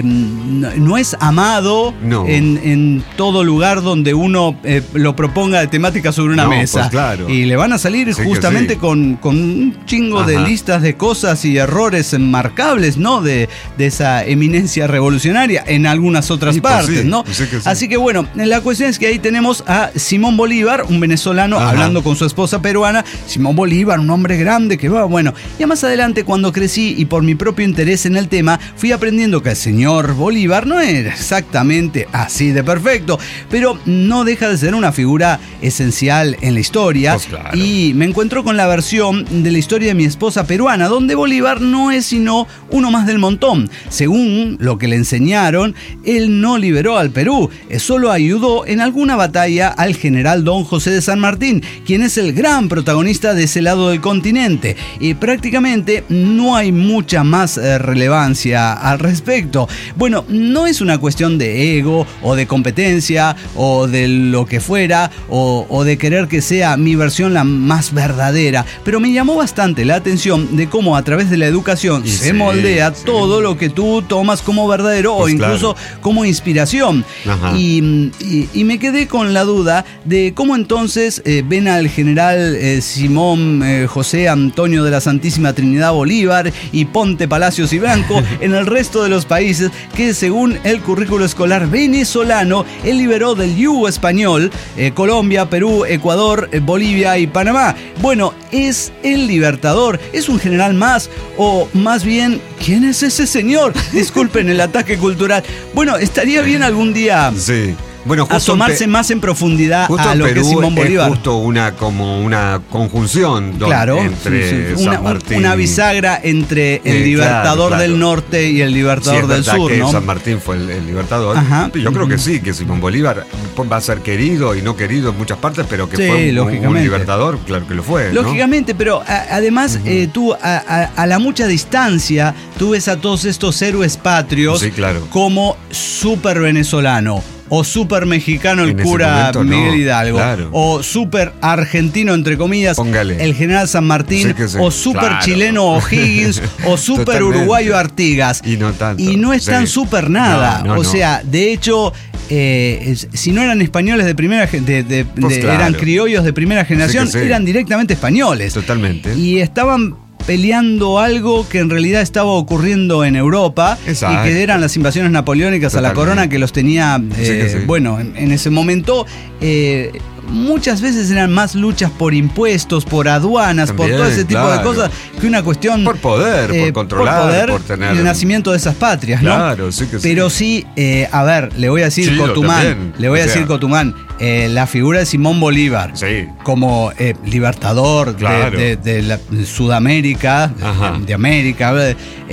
em, no, no es amado No. en, en todo lugar donde uno eh, lo proponga de temática sobre una No, mesa. pues claro. Y le van a salir Sí que justamente sí. con, con un chingo de Ajá. listas de cosas y errores enmarcables, ¿no? De, de esa eminencia revolucionaria en algunas otras Sí, pues partes, sí, ¿no? sí que sí. Así que bueno, la cuestión es que ahí tenemos a Simón Bolívar, un venezolano, Ajá. hablando con su esposa peruana. Simón Bolívar, un hombre grande que va, bueno. Ya más adelante, cuando crecí y por mi propio interés en el tema, fui aprendiendo que el señor Bolívar no era exactamente así de perfecto, pero no deja de ser una figura esencial en la historia. Pues claro. Y me encuentro con la versión de la historia de mi esposa peruana, donde Bolívar no es sino uno más del montón. Según lo que le enseñaron, él no liberó al Perú, eh, solo ayudó en alguna batalla al general Don José de San Martín, quien es el gran protagonista de ese lado del continente. Y prácticamente no hay mucha más eh, relevancia al respecto. Bueno, no es una cuestión de ego o de competencia o de lo que fuera o, o de querer que sea mi versión la más verdadera, pero me llamó bastante la atención de cómo a través de la educación Y se sí, moldea sí. todo lo que tú tomas como verdadero Pues o incluso claro. como inspiración. Ajá. Y, y- y me quedé con la duda de cómo entonces eh, ven a Argentina el general eh, Simón eh, José Antonio de la Santísima Trinidad Bolívar y Ponte Palacios y Blanco. En el resto de los países que según el currículo escolar venezolano, él liberó del yugo español eh, Colombia, Perú, Ecuador, eh, Bolivia y Panamá. Bueno, ¿es el libertador? ¿Es un general más? O más bien, ¿quién es ese señor? Disculpen el ataque cultural. Bueno, estaría bien algún día... Sí. Bueno, asomarse en más en profundidad a lo Perú que es Simón Bolívar. Es justo una, como una conjunción claro, entre sí, sí. Una, San Martín. Una bisagra entre el eh, libertador claro, claro. del norte y el libertador sí, del sur, que ¿no? San Martín fue el, el libertador. Ajá. Yo creo que sí, que Simón Bolívar va a ser querido y no querido en muchas partes, pero que sí, fue un, un libertador, claro que lo fue. Lógicamente, ¿no? pero a, además uh-huh. eh, tú a, a, a la mucha distancia tú ves a todos estos héroes patrios sí, claro. como súper venezolano. O súper mexicano el en cura momento, Miguel no, Hidalgo. Claro. O súper argentino, entre comillas, Póngale. el general San Martín. Sí sí. O súper claro. chileno O'Higgins. O súper uruguayo Artigas. Y no tanto. Y no están sí. súper nada. No, no, o no. sea, de hecho, eh, si no eran españoles de primera de, de, pues de, claro. eran criollos de primera generación, sí sí. eran directamente españoles. Totalmente. Y estaban peleando algo que en realidad estaba ocurriendo en Europa. Exacto. Y que eran las invasiones napoleónicas Totalmente. a la corona que los tenía, eh, sí, sí. bueno, en, en ese momento... Eh, muchas veces eran más luchas por impuestos, por aduanas, También, por todo ese tipo claro. de cosas, que una cuestión... Por poder, eh, por controlar, por, poder, por tener... el nacimiento de esas patrias, ¿no? Claro, sí que sí. Pero sí, eh, a ver, le voy a decir Chilo, Cotumán, también. le voy a o sea, decir Cotumán, eh, la figura de Simón Bolívar, sí. como eh, libertador claro. de, de, de, la, de Sudamérica, de, de América, eh,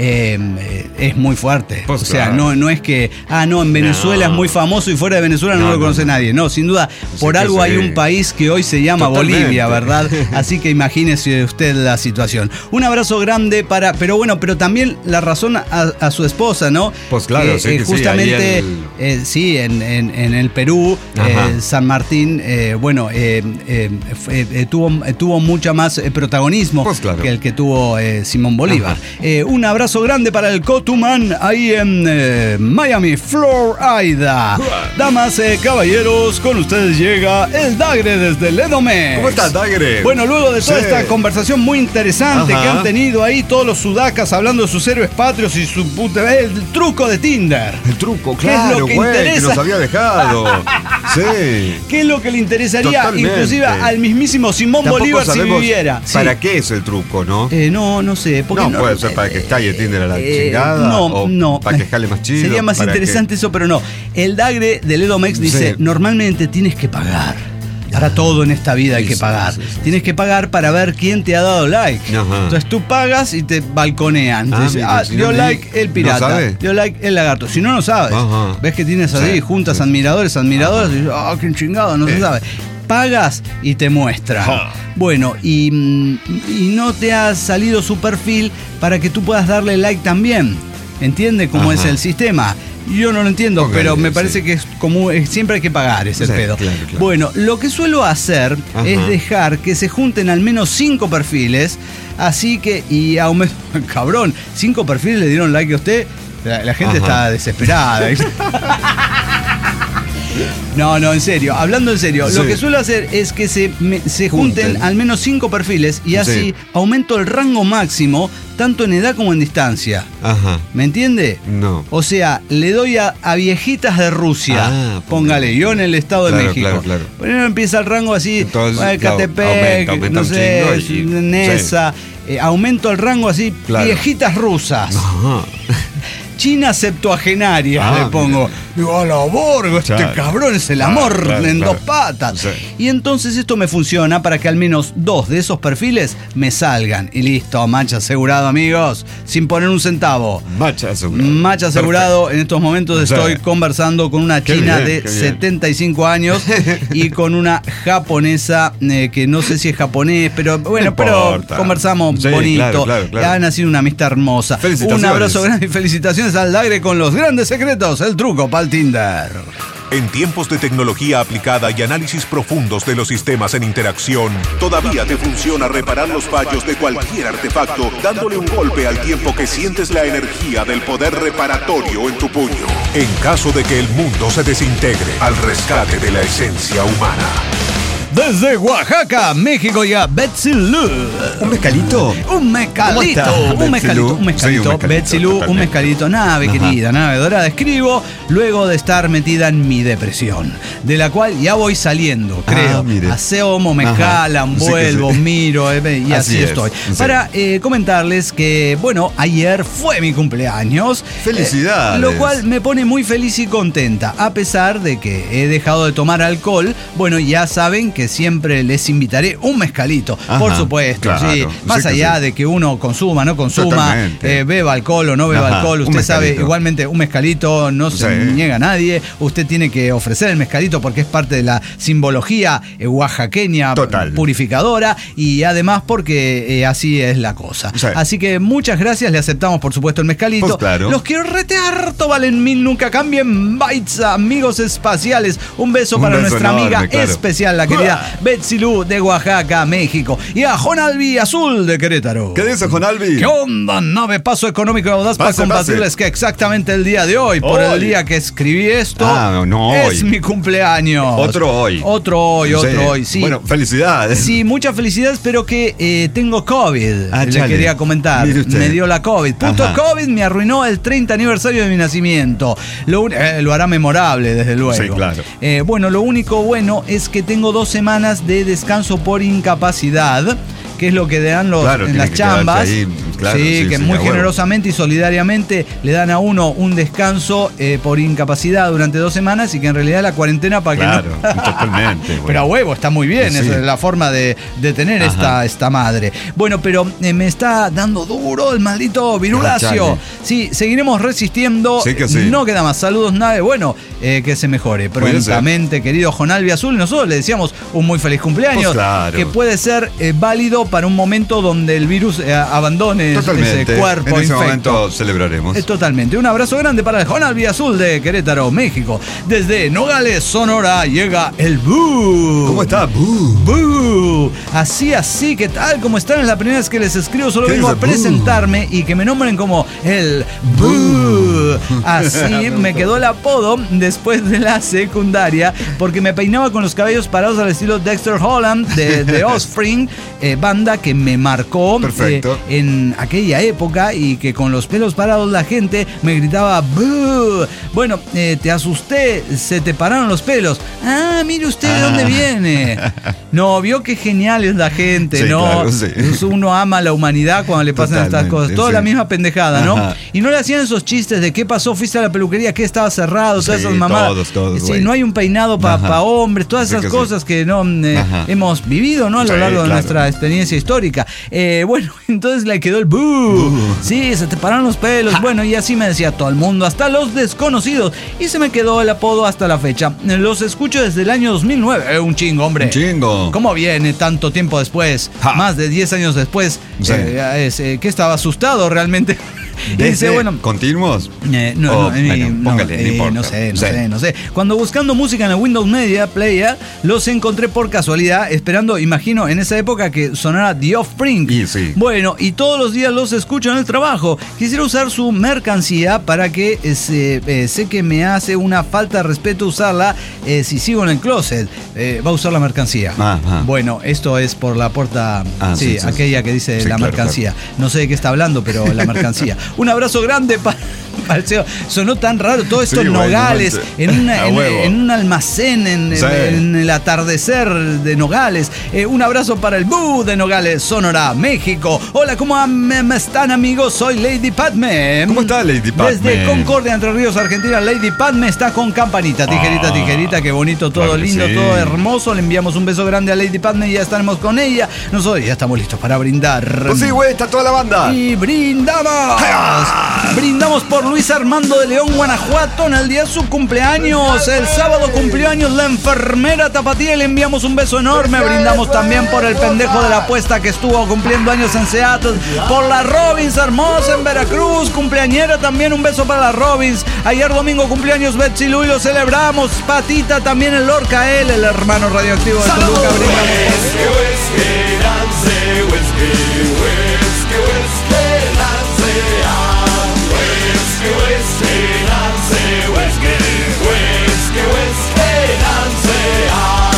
eh, es muy fuerte. Pues o sea, claro. no, no es que, ah, no, en Venezuela no. es muy famoso y fuera de Venezuela no, no lo conoce no. nadie. No, sin duda, sí por algo sí. hay un país que hoy se llama Totalmente. Bolivia, ¿verdad? Así que imagínese usted la situación. Un abrazo grande para, pero bueno, pero también la razón a, a su esposa, ¿no? Pues claro, eh, sí, eh, que justamente, sí, el... eh, sí, en, en, en el Perú, eh, San Martín, eh, bueno, eh, eh, eh, tuvo, eh, tuvo mucha más eh, protagonismo pues claro. que el que tuvo eh, Simón Bolívar. Eh, un abrazo grande para el Cotumán ahí en eh, Miami, Florida. Damas, eh, caballeros, con ustedes llega el Dagre desde el Edomex. ¿Cómo estás, Dagre? Bueno, luego de toda sí. esta conversación muy interesante Ajá. que han tenido ahí todos los sudacas hablando de sus héroes patrios y su puta... El truco de Tinder. El truco, claro, es lo que güey, interesa? que nos había dejado. Sí. ¿Qué es lo que le interesaría Totalmente. inclusive al mismísimo Simón Tampoco Bolívar si viviera? ¿Para sí. qué es el truco, no? Eh, no, no sé. No, no puede ser para que estalle Tinder a la eh, chingada. No, o no. Para que jale más chido. Sería más interesante que... eso, pero no. El Dagre del Edomex dice, sí. normalmente tienes que pagar. Para todo en esta vida hay sí, que pagar. Sí, sí, sí. Tienes que pagar para ver quién te ha dado like. Ajá. Entonces tú pagas y te balconean. Ah, dice, ah, si dio no like el pirata, ¿no dio like el lagarto. Si no, no sabes. Ajá. Ves que tienes ahí sí, juntas sí. admiradores, admiradoras, y dices, ah, oh, qué chingado, no eh. se sabe. Pagas y te muestra. Ah. Bueno, y, y no te ha salido su perfil para que tú puedas darle like también. ¿Entiende cómo Ajá. es el sistema? Yo no lo entiendo, okay, pero me parece sí. que es como siempre hay que pagar ese sí, pedo. Claro, claro. Bueno, lo que suelo hacer Ajá. es dejar que se junten al menos cinco perfiles, así que, y aumento, cabrón, cinco perfiles le dieron like a usted, la, la gente Ajá. está desesperada. No, no, en serio, hablando en serio, sí. lo que suelo hacer es que se, me, se junten, junten al menos cinco perfiles y así sí. aumento el rango máximo tanto en edad como en distancia. Ajá. ¿Me entiende? No. O sea, le doy a, a viejitas de Rusia, ah, póngale, yo en el Estado claro, de México. Claro, claro. Primero empieza el rango así, entonces, bueno, Catepec, aumenta, aumenta no sé, y, Nesa, sí. eh, aumento el rango así, claro. viejitas rusas. Ajá. China septuagenaria, ah, le pongo. Digo, a la borgo, este claro. cabrón es el amor ah, claro, en claro. dos patas. Sí. Y entonces esto me funciona para que al menos dos de esos perfiles me salgan. Y listo, match asegurado, amigos, sin poner un centavo. Match asegurado. Match asegurado. Perfecto. En estos momentos estoy sí. conversando con una qué china bien, de setenta y cinco años y con una japonesa eh, que no sé si es japonés, pero bueno, no pero conversamos sí, bonito. Claro, claro, claro. Ha nacido una amistad hermosa. Un abrazo grande y felicitaciones al Dagre con los grandes secretos, el truco para el Tinder. En tiempos de tecnología aplicada y análisis profundos de los sistemas en interacción, todavía te funciona reparar los fallos de cualquier artefacto, dándole un golpe al tiempo que sientes la energía del poder reparatorio en tu puño. En caso de que el mundo se desintegre, al rescate de la esencia humana. Desde Oaxaca, México, ya Betsy Lou. ¿Un mezcalito? Un mezcalito. Un mezcalito. Un mezcalito. Sí, un Betsy Lou, un mezcalito. Nave, Ajá. querida, nave dorada. Escribo luego de estar metida en mi depresión, de la cual ya voy saliendo, creo. Ah, mire. Aseomo, me Ajá. jalan, Sí que vuelvo, sí. miro, eh, y así, Así es, estoy. sí. Para eh, comentarles que, bueno, ayer fue mi cumpleaños. Felicidades. Eh, lo cual me pone muy feliz y contenta, a pesar de que he dejado de tomar alcohol. Bueno, ya saben que siempre les invitaré un mezcalito, Ajá, por supuesto, claro, sí. Más sí que allá sí. de que uno consuma, no consuma, Totalmente. eh, beba alcohol o no beba Ajá, alcohol, un usted sabe, mezcalito. igualmente un mezcalito no se Sí. niega a nadie. Usted tiene que ofrecer el mezcalito porque es parte de la simbología eh, oaxaqueña Total. purificadora, y además porque eh, así es la cosa. Sí. Así que muchas gracias, le aceptamos por supuesto el mezcalito. Pues claro. Los quiero retear, valen mil, nunca cambien. Bytes, amigos espaciales. Un beso Un para beso nuestra enorme, amiga claro. especial, la querida Betsy Lou de Oaxaca, México. Y a Jonalvi Azul de Querétaro. ¿Qué dice, Jonalvi? ¿Qué onda, nave? Paso económico y audaz para Pase, compartirles pase. que exactamente el día de hoy, por Hoy. el día que escribí esto, Ah, no, es hoy. mi cumpleaños. Otro hoy. Otro hoy, otro Sí. hoy, sí. Bueno, felicidades. Sí, muchas felicidades, pero que eh, tengo COVID. Ah, le chale. quería comentar. Mire usted. Me dio la COVID. Punto Ajá. COVID me arruinó el treinta aniversario de mi nacimiento. Lo, un- eh, lo hará memorable, desde luego. Sí, claro. Eh, bueno, lo único bueno es que tengo dos semanas de descanso por incapacidad, que es lo que dan los, Claro, en tiene las que quedarse chambas. ahí, claro, sí, sí, que sí, muy a huevo. generosamente y solidariamente le dan a uno un descanso eh, por incapacidad durante dos semanas, y que en realidad la cuarentena para Claro, que no. totalmente. Pero bueno. a huevo, está muy bien, Sí. esa es la forma de, de tener Ajá. esta, esta madre. Bueno, pero eh, me está dando duro el maldito virulacio. Ah, Sí, seguiremos resistiendo. Sí que sí. No queda más. Saludos, nave. Bueno, eh, que se mejore Cuídense. prontamente, querido Jonalvi Azul. Nosotros le decíamos un muy feliz cumpleaños. Pues claro. Que puede ser eh, válido para un momento donde el virus eh, abandone Totalmente. ese cuerpo en ese infecto. momento celebraremos. Eh, Totalmente. Un abrazo grande para el Jonalvi Azul de Querétaro, México. Desde Nogales, Sonora, llega el Boo. ¿Cómo está? Buh. ¡Boo! Así, así, ¿qué tal? ¿Cómo están? Es la primera vez que les escribo, solo ¿Qué vengo a dice? presentarme y que me nombren como el Boo. Así me quedó el apodo después de la secundaria, porque me peinaba con los cabellos parados al estilo Dexter Holland de, de Offspring, eh, banda que me marcó Perfecto. eh, en aquella época, y que con los pelos parados la gente me gritaba ¡Boo! Bueno, eh, te asusté, se te pararon los pelos. Ah, mire usted de dónde Ah. viene. No, vio qué genial es la gente, Sí, ¿no? claro, sí. Uno ama a la humanidad cuando le pasan estas Totalmente, cosas. Toda sí. la misma pendejada, ¿no? Ajá. Y no le hacían esos chistes de qué pasó, fuiste a la peluquería, que estaba cerrado, todas Sí, esas mamadas. todos, todos, Sí, güey. no hay un peinado para Ajá. hombres, todas Sí esas que sí. cosas que no eh, Ajá. hemos vivido, ¿no? A lo Sí, largo de claro. nuestra experiencia histórica. Eh, bueno, entonces le quedó el boo. Sí, se te pararon los pelos. Bueno, y así me decía todo el mundo, hasta los desconocidos. Y se me quedó el apodo hasta la fecha. Los escucho desde el año dos mil nueve. Eh, un chingo, hombre. Un chingo. ¿Cómo viene tanto tiempo después? Ja. Más de diez años después. Sí. Eh, es, eh, que estaba asustado realmente. Y dice, Desde- bueno, ¿Continuos? eh, no, Oh, no, eh, bueno, no, póngale, no eh, importa. no sé, no Sí. sé, no sé. Cuando buscando música en el Windows Media Player, los encontré por casualidad, esperando, imagino, en esa época que sonara The Offspring. Y sí. Bueno, y todos los días los escucho en el trabajo. Quisiera usar su mercancía para que eh, se- eh, sé que me hace una falta de respeto usarla eh, si sigo en el closet. Eh, va a usar la mercancía. Ajá. Bueno, esto es por la puerta, Ah, sí, sí, sí, aquella sí. que dice Sí, la claro, mercancía. No sé de qué está hablando, pero la mercancía. Un abrazo grande para, para el señor. Sonó tan raro todo esto Sí, en bueno, Nogales, no sé. en, una- A en- huevo. en un almacén, en, Sí. en el atardecer de Nogales. Eh, un abrazo para el Boo de Nogales, Sonora, México. Hola, ¿cómo am- están, amigos? Soy Lady Padme. ¿Cómo está, Lady Padme? Desde Concordia, Entre Ríos, Argentina, Lady Padme está con campanita, tijerita, Ah, tijerita, qué bonito, todo claro que lindo, sí. todo hermoso. Le enviamos un beso grande a Lady Padme y ya estaremos con ella. Nosotros ya estamos listos para brindar. Pues sí, güey, está toda la banda. Y brindamos. Brindamos por Luis Armando de León, Guanajuato, en el día de su cumpleaños. El sábado cumplió años la enfermera tapatía y le enviamos un beso enorme. Brindamos también por el pendejo de la apuesta que estuvo cumpliendo años en Seattle. Por la Robins hermosa en Veracruz, cumpleañera también, un beso para la Robins. Ayer domingo cumpleaños Betsy Lou y lo celebramos. Patita también el Lorca, él, el hermano radioactivo de Toluca. Brindamos. Y así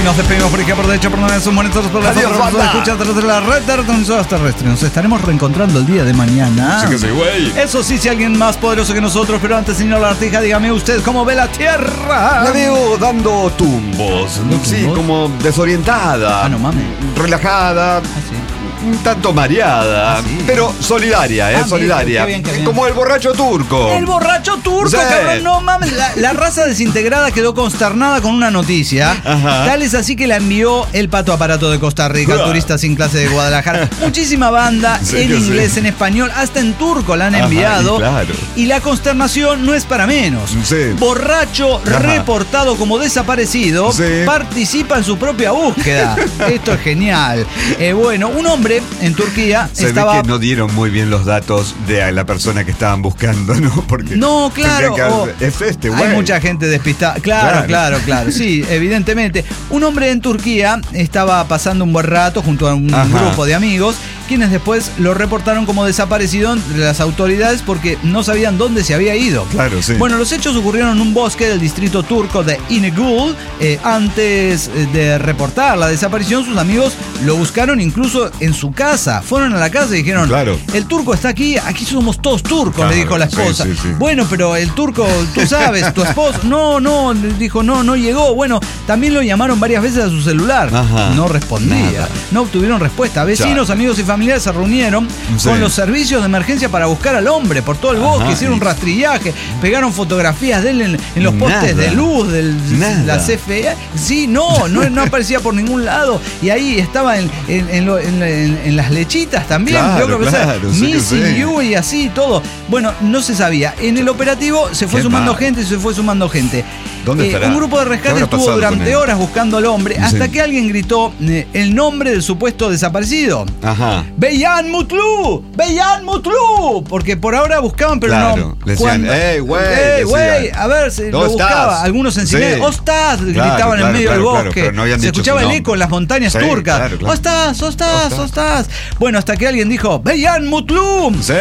nos despedimos por aquí por derecho, por donde son monitores por la escucha a través de la red de retransmisoras terrestres. Nos estaremos reencontrando el día de mañana. Sí que sí, güey. Eso sí, si alguien más poderoso que nosotros, pero antes, señor Lagartija, dígame usted cómo ve la Tierra. La veo dando tumbos, sí, tumbos? como desorientada. Ah, no mames. Relajada. Ah, sí. Un tanto mareada, Ah, sí. pero solidaria, ¿eh? Ah, bien, solidaria. qué bien, qué bien. Como el borracho turco. El borracho turco, Sí. cabrón, no mames. La, la raza desintegrada quedó consternada con una noticia. Ajá. Tal es así que la envió el Pato Aparato de Costa Rica, Ah. turista sin clase de Guadalajara. Muchísima banda, Sí, en que inglés, sí. en español, hasta en turco la han Ajá, enviado. y claro. Y la consternación no es para menos. Sí. Borracho Ajá. reportado como desaparecido Sí. participa en su propia búsqueda. Esto es genial. Eh, bueno, un hombre en Turquía Se estaba... ve que no dieron muy bien los datos de la persona que estaban buscando, ¿no? Porque No, claro. tendría que o- haber- es este, güey. Hay mucha gente despistada. Claro, Claro. claro, claro. Sí, evidentemente. Un hombre en Turquía estaba pasando un buen rato junto a un Ajá. grupo de amigos, quienes después lo reportaron como desaparecido entre las autoridades porque no sabían dónde se había ido. Claro, sí. Bueno, los hechos ocurrieron en un bosque del distrito turco de İnegöl. Eh, antes de reportar la desaparición, sus amigos lo buscaron incluso en su casa. Fueron a la casa y dijeron, Claro. el turco está aquí, aquí somos todos turcos, Claro, le dijo la sí, esposa. sí, sí. Bueno, pero el turco, tú sabes, tu esposo, no, no, le dijo, no, no llegó. Bueno, también lo llamaron varias veces a su celular. Ajá. No respondía, Nada. no obtuvieron respuesta. Vecinos, Claro. amigos y familiares se reunieron Sí. con los servicios de emergencia para buscar al hombre por todo el bosque, Ajá, hicieron y- un rastrillaje, pegaron fotografías de él en, en los postes Nada. de luz de Nada. la C F E. Sí, no, no, no aparecía por ningún lado. Y ahí estaba en, en, en lo- en- en- en las lechitas también. Claro, creo que pensaba, claro, sí que Missing sí. You y así todo. Bueno, no se sabía. En el operativo se fue Qué sumando mal. gente, se fue sumando gente. ¿Dónde Eh, estará? un grupo de ¿Qué rescate habrá estuvo pasado con durante él? horas buscando al hombre hasta Sí. que alguien gritó eh, el nombre del supuesto desaparecido. Ajá. Beyan Mutlu, Beyan Mutlu, porque por ahora buscaban, pero Claro, no. le decían, Cuando- "Ey, güey", ey, güey, decían. a ver, se lo ¿Dónde buscaba. estás? Algunos en Sí. silencio, ¡Ostaz! gritaban claro, en medio del claro, claro, bosque. pero no habían se dicho escuchaba su el nombre. eco en las montañas Sí, turcas. claro, claro. ¡Ostaz, Ostaz, Ostaz. Ostaz! Bueno, hasta que alguien dijo, Beyan Mutlu. Sí.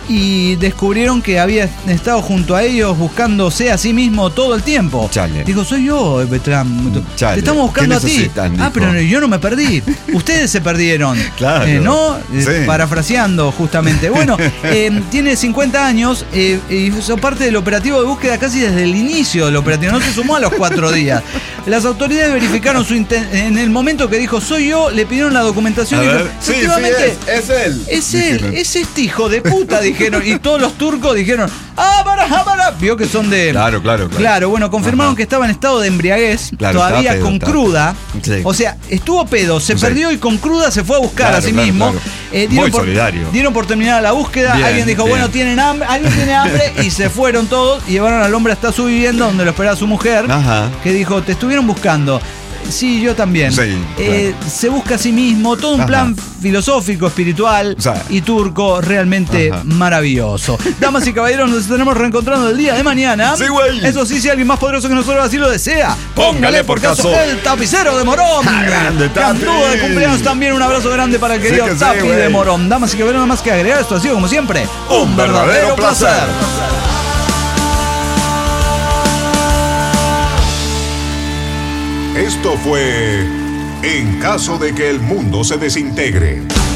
Y descubrieron que había estado junto a ellos buscándose a sí mismo todo el tiempo. Chale. Dijo, soy yo, Beltrán. Chale. Te estamos buscando ¿Qué a ti. necesitan? Ah, Dijo. pero yo no me perdí. Ustedes se perdieron. Claro. Eh, ¿No? Eh, Sí. Parafraseando, justamente. Bueno, eh, tiene cincuenta años eh, y hizo parte del operativo de búsqueda casi desde el inicio del operativo. No se sumó a los cuatro días. Las autoridades verificaron su inten- en el momento que dijo, soy yo, le pidieron la documentación A y dijo, ver. Sí, sí, efectivamente, es, es él. es él, Dijeron. es este hijo de puta, dijeron. Y todos los turcos dijeron, ¡ah, para, ah, para! Vio que son de. Claro, claro, claro. Claro, bueno, confirmaron Ajá. que estaba en estado de embriaguez, Claro, todavía estaba pedo, con estaba cruda. pedo. Sí. O sea, estuvo pedo, se Sí. perdió y con cruda se fue a buscar Claro, a sí claro, mismo. claro. Eh, dieron Muy por, solidario. Dieron por terminada la búsqueda. Bien, alguien dijo, bien. bueno, tienen hambre, alguien tiene hambre, y se fueron todos y llevaron al hombre hasta su vivienda donde lo esperaba su mujer. Ajá. Que dijo, te estuvieron buscando. Sí, yo también. Sí, Eh, se busca a sí mismo, todo un Ajá. plan filosófico, espiritual O sea, y turco realmente ajá. maravilloso. Damas y caballeros, nos estaremos reencontrando el día de mañana. Sí, güey. Eso sí, si alguien más poderoso que nosotros así lo desea, póngale por caso el tapicero de Morón. Ah, grande, Que Tapi. anduvo de cumpleaños también. Un abrazo grande para el Sí querido que sí, Tapi güey. de Morón. Damas y caballeros, nada más que agregar, esto ha sido como siempre Un verdadero placer. Esto fue En caso de que el mundo se desintegre.